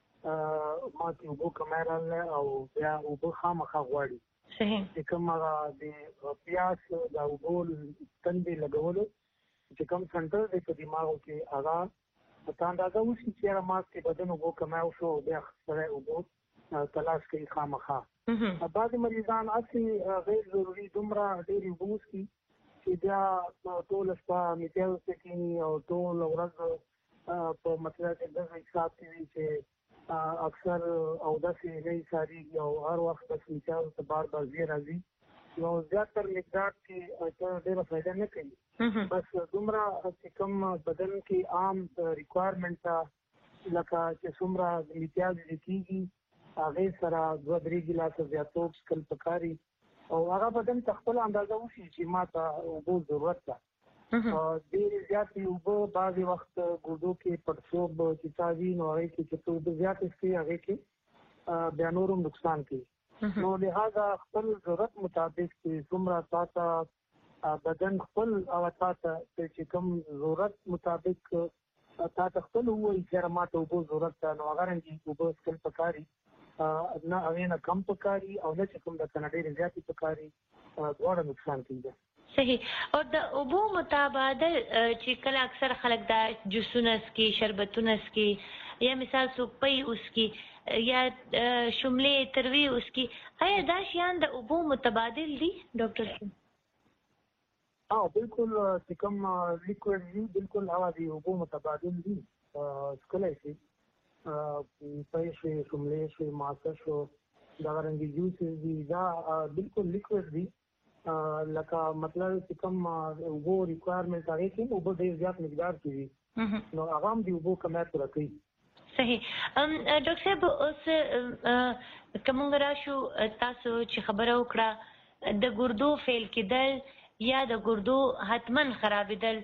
ما کې اوبو کمی راغلی او بیا اوبه خامخا غواړي. صحیح. چې کوم هغه د پیاس د اوبو تندې لګولو چې کوم سنټر دی په دماغو کې هغه ته اندازه وشي چې یاره ما کې بدن اوبو کمی وشو بیا سړی اوبو تلاش کوي خامخا. بعضې مریضان هسې غیر ضروري دومره ډېرې اوبه وڅښي چې بیا ټوله شپه میتیازو ته کښېني او ټوله ورځ په مطلب کې دغه حساب کې وي چې اکثر اودسې نه ایسارېږي او هر وخت بس میتیازو ته بار بار ځي راځي. نو زیاتر مقدار کې ډېره فایده نه کوي. بس دومره چې کوم بدن کې عام ریکوایرمنټ ته لکه چې څومره میتیاز کېږي هغې سره 2-3 ګیلاسه زیاتوب څښل پکار وي او هغه بدن ته خپله اندازه وشي چې ما ته اوبو ضرورت ده. ډېرې زیاتې اوبه بعضې وخت ګردو کې پړسوب چې تا وي نو هغې کې چې ته اوبه زیاتې څښې هغې کې بیا نور هم نقصان کوي. نو لہذا خپل ضرورت مطابق چې څومره تا ته بدن خپل او تا ته چې کوم ضرورت مطابق تا ته خپل ووایي چې یاره ما ته اوبو ضرورت ده نو هغه رنګې اوبه څښل پکار وي. نه هغې نه کم پکار وي او نه چې کوم درته نه ډېرې زیاتې پکار وي، دواړه نقصان کوي. صحیح. او د اوبو متبادل چې کله اکثر خلک دا جوسونه اسکي، شربتونه اسکي، یا مثال څوک پي اسکي یا شملې تروي اسکي، آیا دا شیان د اوبو متبادل دي ډاکټر صاحب؟ بالکل چې کوم لیکوډ دي بالکل هغه دي اوبو متبادل دي. څکلی شي پي شي، شملې شي، ماسه شو، دا رنګي جوسز دي، دا بالکل لیکوډ دي. لکه مطلب چې کوم اوبو ریکوایرمنټ هغه کې اوبو ډېر زیات مقدار کې دي نو هغه هم د اوبو کمیت پوره کوي. صحیح. ډاکټر صاحب اوس کومه راشو تاسو چې خبره وکړه د ګردو فیل کېدل یا د ګردو حتمن خرابېدل،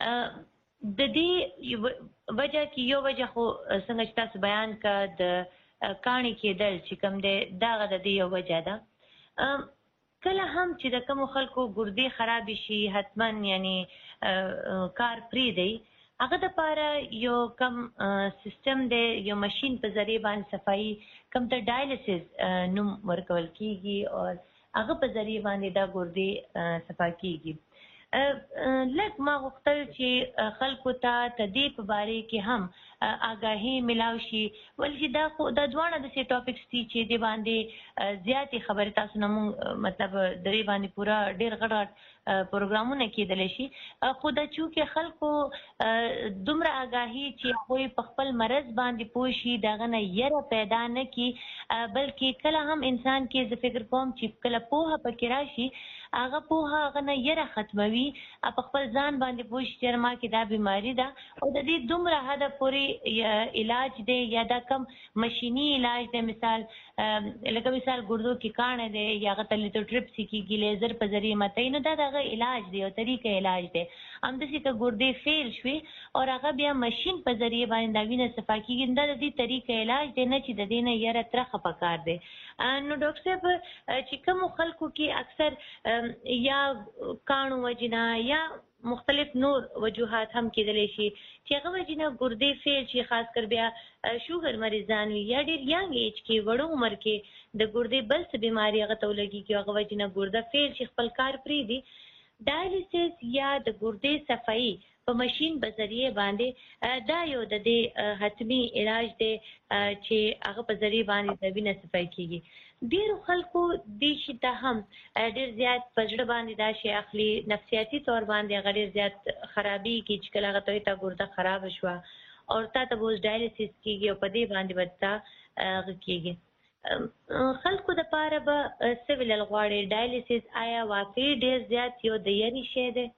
د دې وجه کې یو وجه خو څنګه چې تاسو بیان کړه د کاڼي کېدل چې کوم دی دغه د دې یو وجه ده. کله هم چې د کومو خلکو ګردې خراب شي حتمن یعنی کار پرېږدي، هغه دپاره یو کم سیستم دی، یو مشین په ذریعه باندې صفایي کوم ته ډایلیسیس نوم ورکول کېږي او هغه په ذریعه باندې دا ګردې صفا کېږي. لږ ما غوښتل چې خلکو ته د دې په باره کې هم آګاهي ملاو شي، ولې چې دا خو دا دواړه داسې ټاپکس دي چې دې باندې زیاتې خبرې تاسو نه مونږ مطلب د دې باندې پوره ډېر غټ غټ پروګرامونه کېدلی شي، خو دا چونکې خلکو دومره آګاهي چې هغوی په خپل مرض باندې پوه شي د هغه نه یره پیدا نه کړي، بلکې کله هم انسان کې زه فکر کوم چې کله پوهه پکې راشي هغه پوهه هغه نه یره ختموي، په خپل ځان باندې پوه شي چې ما کې دا بیماري ده او د دې دومره حده پورې علاج دی یا دا کم مشیني علاج دی، مثال لکه مثال ګردو کې کاڼی دی یا هغه ته لیتوټریپسي کېږي لیزر په ذریعه متوي، نو دا د هغه علاج دی او طریقه علاج دی. همداسې که ګردې فیل شوې او هغه بیا مشین په ذریعه باندې دا وینه صفا کېږي، دا د دې طریقه علاج دی، نه چې د دې نه یره ترخه پکار دی. نو ډاکټر صاحب چې کومو خلکو کې اکثر یا کاڼو وجنه یا مختلف نور وجوهات هم کېدلی شي چې هغه وجنه ګردې فیل شي، خاص کر بیا شوګر مریضان وي یا ډېر ینګ ایج کې وړو عمر کې د ګردې بل څه بیماري هغه ته ولګېږي، هغه وجنه ګرده فیل شي خپل کار پرېږدي. ډایلیسیس یا د ګردې صفایي په مشین په ذریعه باندې دا یو د دې حتمي علاج دی چې هغه په ذریعه باندې د وینې صفایي کېږي. ډېرو خلکو دې شي ته هم ډېر زیات په زړه باندې دا شی اخلي، نفسیاتي طور باندې هغه ډېر زیات خرابېږي چې کله هغه ته وایي تا ګرده خرابه شوه او تا ته به اوس ډایلیسیس کېږي او په دې باندې به تا هغه کېږي. خلکو دپاره به څه ویلل غواړې، ډایلیسیس آیا واقعي ډېر زیات یو د یرې شی دی؟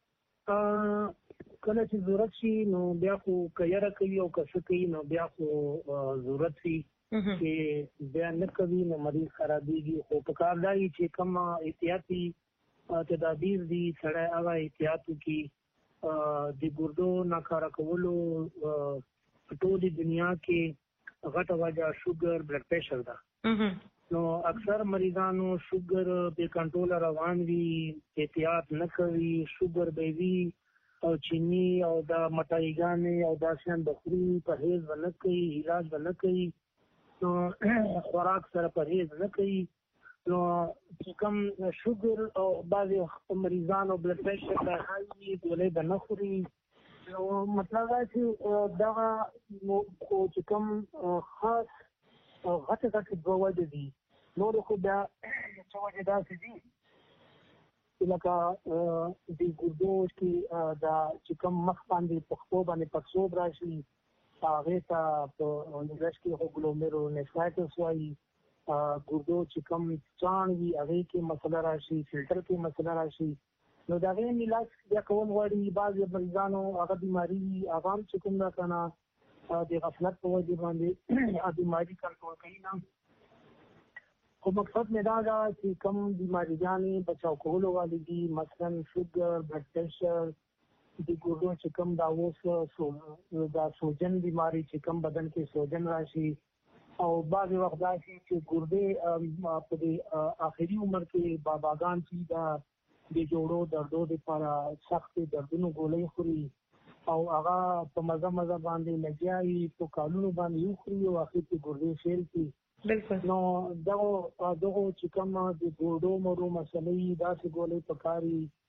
کله چې ضرورت شي نو بیا خو که یره کوي او که څه کوي نو بیا خو ضرورت شي چې بیا نه کوي نو مریض خرابېږي. خو په کار دا وي چې کوم احتیاطي تدابیر دي سړی هغه احتیاط وکړي. د ګردو ناکاره کولو ټولې دنیا کې غټه وجه شوګر بلډ پریشر ده. نو اکثر مریضانو شوګر بې کنټروله روان وي، احتیاط نه کوي، شوګر به وي او چینی او دا مټایګانې او دا شیان به خوري، پرهیز به نه کوي، علاج به نه کوي، نو خوراک سره پرهیز نه کوي. نو چې کوم شوګر او بعضې مریضانو بلډ پریشر دا هاي وي ګولۍ به نه خوري. نو مطلب دا چې دغه خو چې کوم خاص غټې غټې دوه وجې دي، نورې خو بیا څه وجې داسې دي لکه د ګردو کې دا چې کوم مخ باندې پښتو باندې پړسوب راشي، هغې ته په انګلیش کې خو ګلومیرونیفرایټس وایي. ګردو چې کوم چاڼ وي هغې کې مسله راشي، فلټر کې مسله راشي، نو د هغې علاج بیا کول غواړي. بعضې مریضانو هغه بیماري وي هغه هم چې کوم دا که نه د غفلت په وجې باندې بیماري کنټرول کوي نه. خو مقصد مې دا ده چې کوم بیماریګانې بچاو کولو والې دي، مثلا شوګر، بلډ پریشر، د ګردو چې کوم دا اوس دا سوجن بیماري چې کوم بدن کې سوجن راشي، او بعضې وخت دا شي چې ګردې په دې آخري عمر کې باباګان چې دا د جوړو دردو دپاره سختې دردونو ګولۍ خوري او هغه په مزه مزه باندې لګیا وي، په کالونو باندې وخوري او اخر کې ګردې فیل کړي. نو دغو چې کوم د ګردو مرو مسلې داسې ګولۍ پکار وي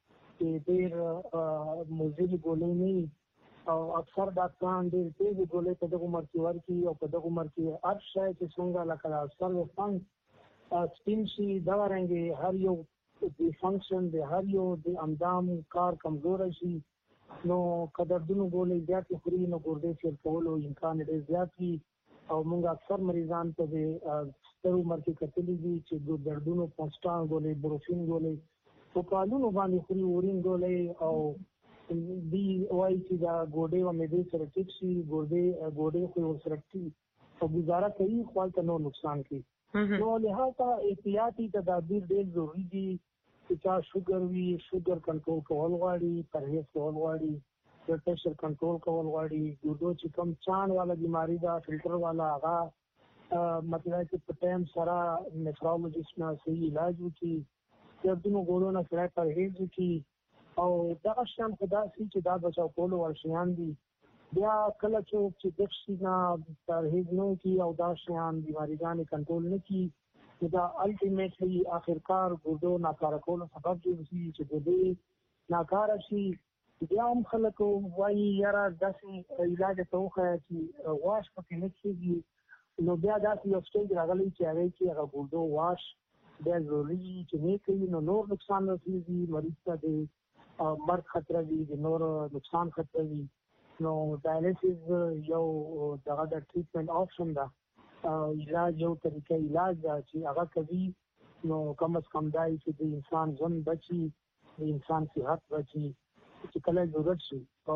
کې ډېر مزید ګولې نه او اکثر ډاکټران ډېر تیز ګولې په دغه عمر کې ورکي او په دغه عمر کې هر شی چې څنګه لکه اکثر وفان سپین شي دا رنګ هر یو د فنکشن د هر یو د اندام کار کمزور شي نو قدردونو ګولې زیات خوري نو ګردې چیر کولو امکان ډېر زیات وي او موږ اکثر مریضان ته د ستر عمر کې کتلې دي چې د دردونو پوسټان ګولې بروفین ګولې په کالونو باندې خوري اورین ګولې او دی وایي چې دا ګوډې او مېدې سره ټیک شي ګوډې خو سره ټیک او گزاره کوي خو ته نو نقصان کوي نو لہذا احتیاطي تدابیر ډېر ضروري دي چې چا شوګر وي شوګر کنټرول کول غواړي پرهیز کول غواړي بلډ پریشر کنټرول کول غواړي ګردو چې کم چاڼ والا بیماری دا فلټر والا هغه مطلب چې په ټایم سره نیفرولوژیسټ نه صحیح علاج وکړي دردونو ګولو نه سره پرهیز وکړي او دغه شیان خدا سي چې دا بچاو کولو ورشيان دي بیا کله چې د شي نه پرهیز نه وکړي او دا شیان بیماریګان کنټرول نه کړي دا الټیمیټلی اخرکار ګردو ناکاره کولو سبب جوړي چې ګردې ناکاره شي بیا هم خلک وایي یاره داسې علاج ته وښیه چې واش پکې نه کېږي نو بیا داسې یو سټیج راغلی چې هغې کې هغه ګردو واش بیا ضروري چې نه کوي نو نور نقصان رسېږي مریض ته د مرګ خطره وي د نور نقصان خطره وي نو ډایلیسیس یو دغه د ټریټمنټ آپشن ده علاج یو طریقه علاج ده چې هغه کوي نو کم از کم دای چې د انسان ژوند بچي د انسان صحت بچي چې کله ضرورت شي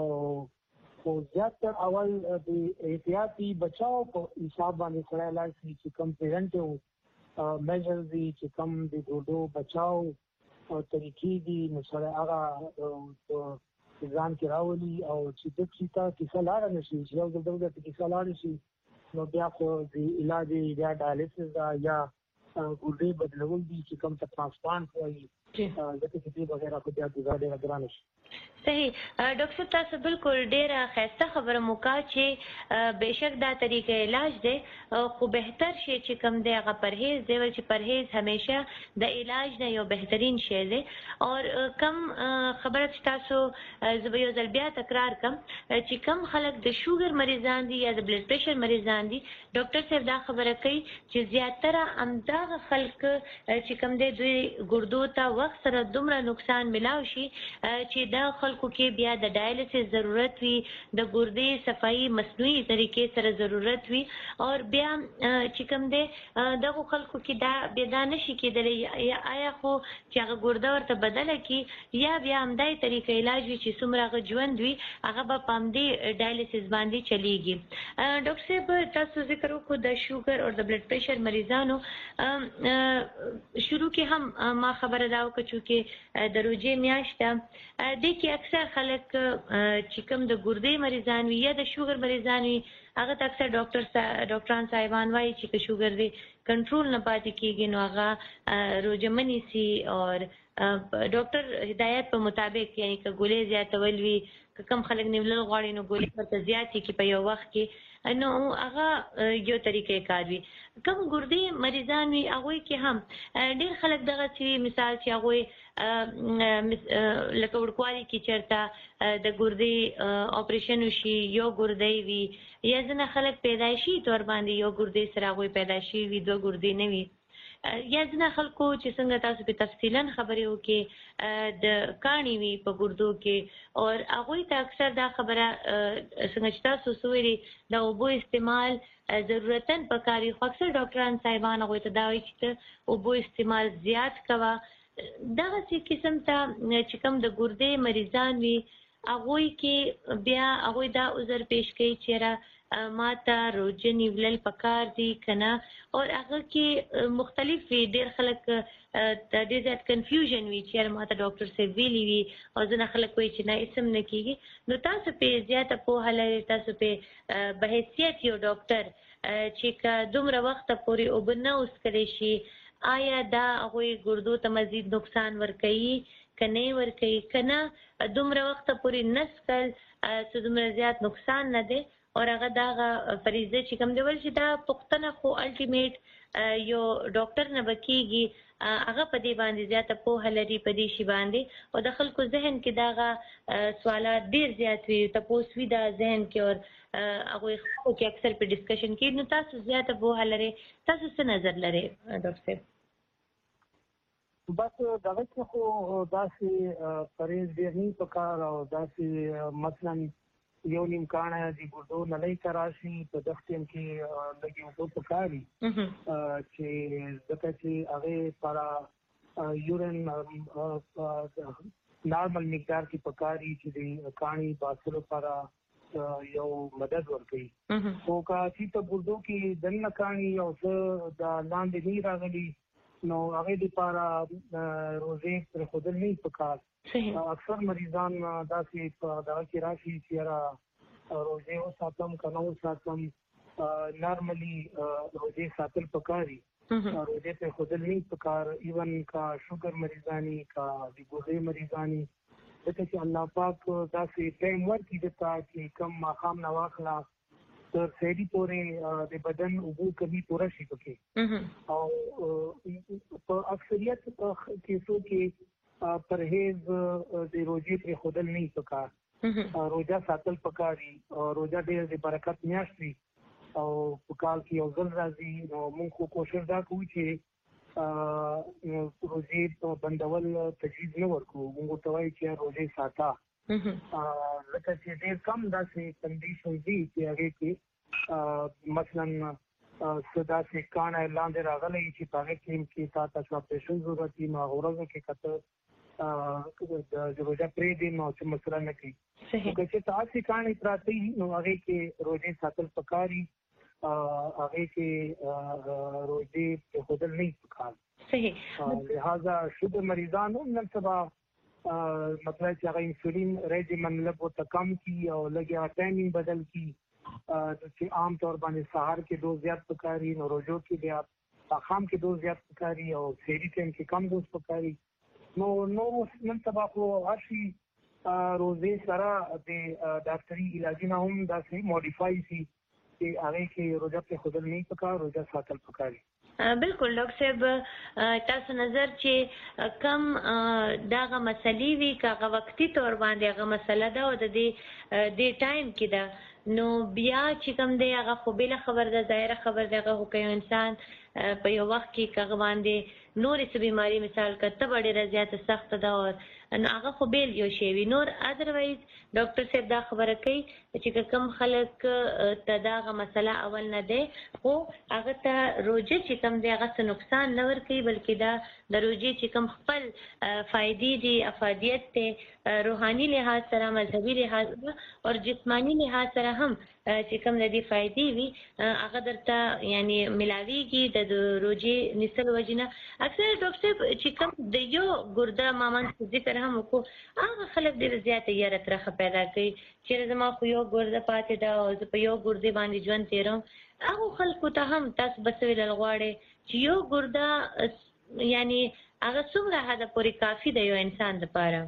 او زیاتر اول د احتیاطي بچاو په حساب باندې سره علاج چې کم پریونټیو میجرز دي چې کم د ګردو بچاو طریقې دي نو سره هغه ځان کې راولي او چې د کیسه لاړ نشي چې یو ځل دغه کیسه لاړ شي نو بیا خو د علاج یا ډایلیسیس یا ګردې بدلول دي چې کم ته ترانسپلانټ وایي ځکه چې دې وغیرہ کو بیا ډېره ګرانه شي صحیح ډاکټر تاسو بالکل ډیره ښایسته خبره مو کا چې بهشک دا طریقه علاج دی خو بهتر شي چې کم دی هغه پرهیز دی ول چې پرهیز همیشه د علاج نه یو بهترین شی دی او کم خبره چې تاسو زه یو ځل بیا تکرار کم چې کم خلک د شوګر مریضان دي یا د بلډ پریشر مریضان دي ډاکټر صاحب دا خبره کوي چې زیاتره همدغه خلک چې کم دی دوی ګردو ته وخت سره دومره نقصان ملاو شي چې دا خلکو کې بیا د ډایلیسیس ضرورت وي د ګردې صفایي مصنوعي طریقې سره ضرورت وي او بیا چې کوم دی دغه خلکو کې دا بیا دا نشي کېدلی آیا خو چې هغه ګرده ورته بدله کړي یا بیا همدای طریقه علاج وي چې څومره هغه ژوند وي هغه به په همدې ډایلیسیس باندې چلیږي ډاکټر صاحب تاسو ذکر وکړو د شوګر او د بلډ پریشر مریضانو شروع کې هم ما خبره دا وکړه چې د روژې میاشت ده دې کې اکثر خلک چې کوم د ګردې مریضان وي یا د شوګر مریضان وي هغه ته اکثر ډاکټران صاحبان وایي چې شوګر دی کنټرول نه پاتې کېږي نو هغه روژه منیسي او ډاکټر هدایت په مطابق یعنی که ګولې زیاتول وي که کم خلک نیولل غواړي نو ګولې ورته زیاتې کړي په یو وخت کې نو هغه یو طریقې کار وي کم ګردې مریضان وي هغوی کې هم ډېر خلک دغسې مثال چې هغوی لکه وړوکوالي کې چېرته د ګردې اپریشن وشي یو ګردی وي یا ځینې خلک پیدایشي طور باندې یو ګردې سره هغوی پیدا شوي وي دوه ګردې نه وي یا ځینې خلکو چې څنګه تاسو په تفصیلا خبرې وکړې د کاڼي وي په ګردو کې او هغوی ته اکثر دا خبره څنګه چې تاسو ویلي د اوبو استعمال ضرورتاً پکاري خو اکثر ډاکټران صاحبان هغوی ته دا وایي چې اوبو استعمال زیات کوه دغسې قسم ته چې کوم د ګردې مریضان وي هغوی کې بیا هغوی دا عذر پیش کوي چې ما ته روژه نیولل پکار دي که نه او هغه کې مختلف وي ډېر خلک ډېر زیات کنفیوژن وي چې ما ته ډاکټر صاحب ویلي وي او ځینې خلک وایي چې نه اسم نه کېږي نو تاسو پې زیاته پوهه لرئ تاسو پې بحیثیت یو ډاکټر چې که دومره وخته پورې اوبه نه وڅښلی شي آیا دا هغوی ګردو ته مزید نقصان ورکوي که نه ورکوي که نه دومره وخته پورې نه څښل څه دومره زیات نقصان نه دی او هغه دا فریضه چې کوم دی ول چې دا پښتنه خو الټیمیټ یو ډاکټر نه بکیږي هغه په دې باندې زیاته پوهه لري په دې شی باندې او د خلکو ذهن کې دا سوالات ډیر زیات وي تاسو وی دا ذهن کې او هغه خو کې اکثر په ډسکشن کې نو تاسو زیاته پوهه لري تاسو څه نظر لري ډاکټر صاحب بس دا چې خو داسې پرېز ډیر نه پکار او داسې مثلا یو نیم کانه د ګردو نلۍ تراشي په دفتر کې لګي او پکاري چې دغه چې هغه پر یورین نارمل مقدار کې پکاري چې د کانی باسلو پر یو مدد ورکړي او کا چې ته ګردو کې دنه کانی او څه د لاندې نه راغلي نو هغه لپاره روزه پر خودل نه پکار اکثر مریضان داسې په دغه کې راشي چې را روزه او ساتم کنه او ساتم نارملی روزه ساتل پکاري روزه په خودل نه پکار ایون کا شوګر مریضانی کا د ګوزې مریضانی دغه چې الله پاک داسې ټایم ورکړي چې کم ماقام نواخلا تر سېدي پورې د بدن وګو کمی پورا شي پکې او په اکثریت کیسو کې پرهیز د روزي پر خودل نه پکار روزه ساتل پکاري روزه ډېر د برکت میاشت وي او په کال کې یو ځل راځي نو موږ کوشش دا کوو چې روزي بندول تجویز نه ورکو موږ ته وایي چې روزه ساته لکه چې ډېر کم داسې کنډیشن دي چې هغه کې مثلا صدا سے کانه لاندې راغلي چې هغه کې تاسو اپریشن ضرورت دي نو ورځو کې کته د روزه پرې دي نو چې مثلا نه کوي چې تاسو کانه پراتی نو هغه کې روزه ساتل پکاري هغه کې روزه په خودل نه پکار صحیح لہذا شوګر مریضانو نن سبا مطلب چې هغه انسولین ریجیمن لږ کم کی او لږه ټایمینګ بدل کی چې عام طور باندې سحر کې ډوز زیات پکاري نو روزو کې بیا شام کې ډوز زیات پکاري او سحری ټایم کې کم ډوز پکاري نو نن سبا خو هرشي روزه سره د ډاکټري علاجونه هم داسې موډیفای شي چې هغه کې روزه په خودل نه پکار روزه ساتل پکاري بالکل ډاکټر صاحب تاسو نظر چې کم داغه مسلې وی کاغه وختي تور باندې هغه مسله ده او د دې ټایم کې ده نو بیا چې کوم دی هغه خو بل خبر ده ظاهره خبر ده هغه کوي انسان په یو وخت کې کاغه باندې نورې څه بیماری مثال کته ډېره زیاته سخت ده او نو هغه خو بیل یو شی وی نور اذروایز ډاکټر صاحب دا خبره کوي چې کم خلک تداغه مسله اول نه ده خو هغه ته روزه چې کم دی هغه څه نقصان نه ور کوي بلکې دا د روزه چې کم خپل فائدې دي افادیت ته روحاني لحاظ سره مذهبي لحاظ او جسمانی لحاظ سره هم چې کم د دې فائدې وي هغه درته یعنی ملاويږي د روزه نسل وجنه اکثر ډاکټر صاحب چې کم د یو ګرده مامن ذکر هم کو هغه خلک ډېر زیات یې راخه پیدا کوي چې زما خو یو ګرده پاتې دا او په یو ګرده باندې ژوند تیرم هغه خلکو ته هم تاسو بسوي لغواړي چې یو ګرده یعنی هغه څومره حد پورې کافي دی یو انسان لپاره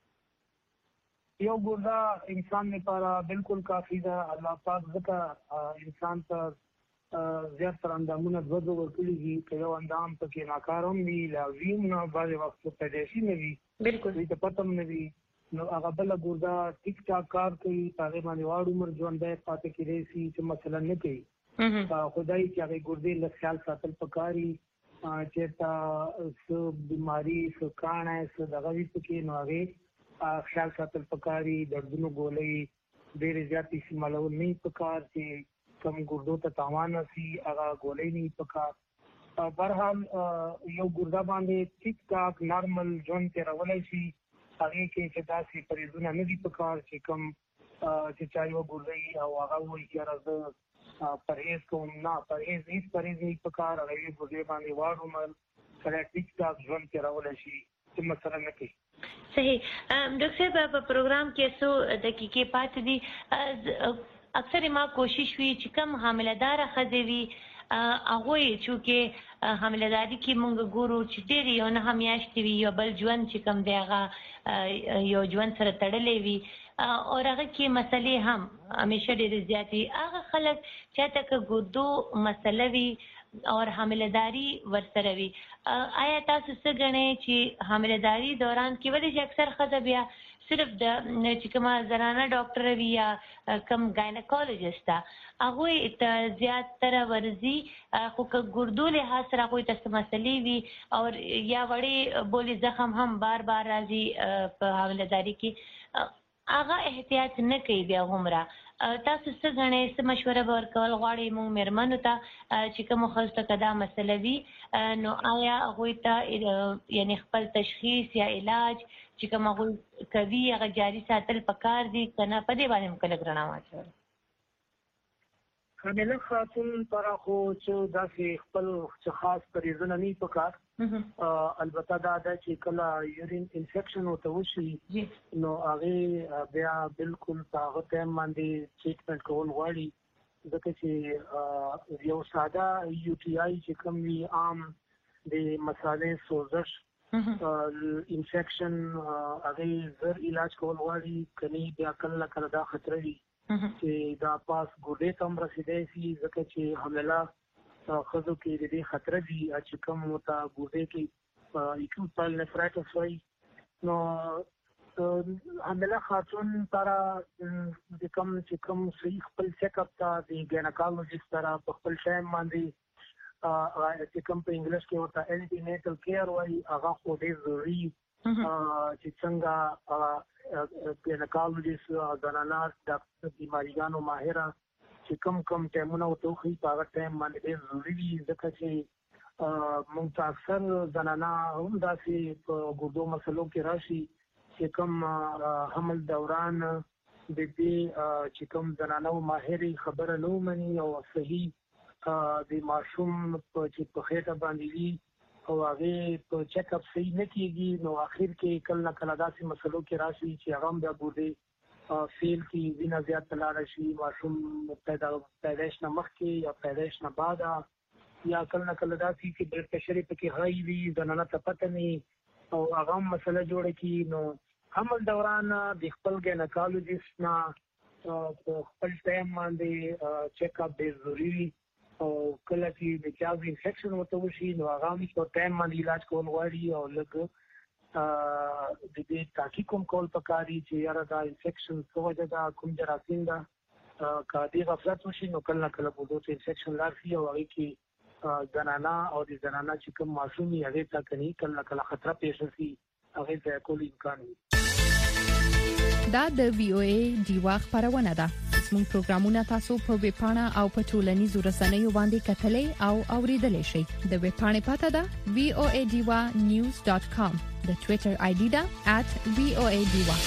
یو ګرده انسان لپاره بالکل کافي ده الله پاک ځکه انسان ته زیات تر اندامونه دوه ورکړي دي که یو اندام پکې ناکارم وي لازم نه بعضې وخت پیدایشي نه وي بالکل دوی ته پته نه وي نو هغه بله ګرده ټیک ټاک کار کوي په هغې باندې واړ عمر ژوندی پاتې کېدی شي چې مثلا نه کوي خدای چې هغې ګردې لږ خیال ساتل پکاري چېرته څه بیماري څه کاڼی څه دغه وي پکې نو هغې خیال ساتل پکاري دردونو ګولۍ ډېرې زیاتې استعمالول نه پکار چې کم ګردو ته تاوان رسي هغه ګولۍ نه پکار برحال یو ګرده باندې ټیک ټاک نارمل ژوند تېرولی شي هغې کې چې داسې پرهیزونه نه دي پکار چې کم چې چا یو ګردی او هغه وایي چې یاره زه پرهیز کوم نه پرهیز هېڅ پرهیز نه پکار هغه یې ګردې باندې واړ عمر سړی ټیک ټاک ژوند تېرولی شي چې مسله نه کوي صحیح ډاکټر صاحب په پروګرام کې څو دقیقې پاتې دي اکثر ما کوشش وی چې کم حامله‌دار ښځې وي هغوی چې حامله‌داري کې مونږ ګورو چې ډېرې یو نهه میاشتې وي یو بل ژوند چې کم دی هغه یو ژوند سره تړلی وي او هغه کې مسلې هم همیشه ډېرې زیاتې هغه خلک چې تک ګردو مسله وي او حاملداري ورسره وي آیا تاسو څه غنئ چې حاملداري دوران کې ولې اکثر ښځه بیا صرف د چې کومه زنانه ډاکټر وي یا کوم ګاینیکولوژیسټ هغه ته زیات تر ورزي خو که ګردو له حاصله کوئی تاسو مسلې وي او یا وړي بولی زخم هم بار بار راځي په حاملداري کې هغه احتیاط نه کوي بیا همرا تاسو څه غنئ څه مشوره ورکول غواړئ موږ مېرمنو ته چې کوم خاصه کدا مسله وي نو آیا هغه ته یعنی خپل تشخیص یا علاج چې کوم هغه کوي هغه جاري ساتل پکار دي کنه په دې باندې مکلک رڼا واچول حامله خاتون پر خو چې داسې خپل خاص پریزونه نه پکار البته دا چې کله یورین انفیکشن او توشي نو هغه بیا بالکل هغه ټیم باندې ټریټمنټ کول غواړي ځکه چې یو ساده یو ټي آی چې کوم وی عام د مسالې سوزش انفیکشن هغه زر علاج کول غواړي کني بیا کله کله دا خطر وي چې دا پاس ګوډې تم رسیدای شي ځکه چې حامله خزو کې د دې خطر دي چې کوم متا ګوډې کې اکیوټ نفرایټس وای نو حامله خاتون پر د کوم چې کوم صحیح خپل چیک اپ تا د ګاینیکولوژیسټ سره په خپل ټایم باندې چې کوم په انګلیش کې ورته انټینیټل کیر وای هغه خو ډېر ضروري چې څنګه ګاینیکولوژیسټ زنانه د بیماریانو ماهره چې کوم ټایمونه وتوخی په هغه ټایم باندې ډېر ضروري دي ځکه چې موږ اکثر زنانه هم داسې په ګردو مسلو کې راشي چې کوم حمل دوران د دې چې کوم زنانه ماهري خبره نه مني او صحیح د ماشوم چې په خېټه باندې وي او هغه په چیک اپ صحیح نه کیږي نو اخر کې کله کله داسې مسلو کې راشي چې هغه د ګردې فیل کې وینه زیات تلاړ شي ماشوم پیدائش نه مخکې یا پیدائش نه بعد یا کله کله داسې چې بلډ پريشر پکې هاي وي زنانه ته پته نه او هغه مسله جوړه کی نو حمل دوران د خپل ګاینیکولوژیسټ نه خپل ټایم باندې چیک اپ ډېر ضروري او کله چې د چاغ انفیکشن وته وشي نو هغه هم په ټایم باندې علاج کول غواړي او لکه د دې تحقیق کول پکاري چې یاره دا انفیکشن څه وجه ده کوم جراثیم ده کدی غفلت وشي نو کله کله په دوه انفیکشن لاري او هغه کې زنانه او د زنانه چې کوم معصوم هغه ته کني کله کله خطر پیښ شي هغه ته کول امکان وي دا د وی او ای دیوا خبرونه ده زموږ پروګرامونه تاسو په ویب پاڼه او په ټولنیزو رسنیو باندې کتلې او اوریدلای شئ د ویب پاڼې پته ده voadiwa.news.com د ټوئیټر آی ډي ده @voadiwa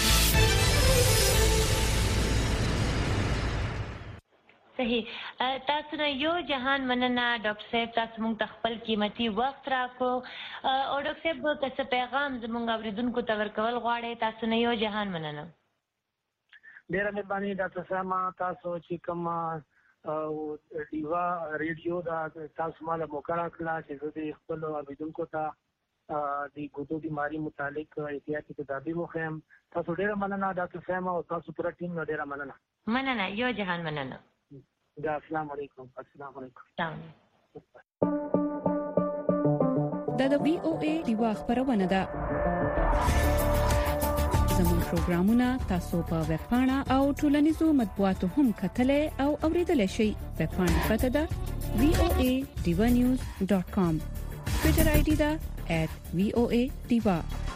صحیح تاسو نه یو جهان مننه ډاکټر صاحب تاسو موږ خپل قیمتي وخت راکو او ډاکټر صاحب که څه پیغام زموږ اوریدونکو ته ورکول غواړئ تاسو نه یو جهان مننه ډیره مهرباني ډاکټر صاحب تاسو چې کوم دیوا ریډیو دا تاسو مال موکړه کړه چې زه خپل اوریدونکو ته د ګردو بیماری متعلق احتیاطي تدابیر وخم تاسو ډیره مننه ډاکټر صاحب او تاسو پر ټیم ډیره مننه یو جهان مننه السلام علیکم دا د وی او ای دیوا خبرونه ده زموږ پروګرامونه تاسو په ویب پاڼه او ټولنیزو مطبوعاتو هم کتلې او اوریدلای شئ ویب پاڼه پته ده voadiwanews.com ټوئیټر آی ډي ده @voadiwa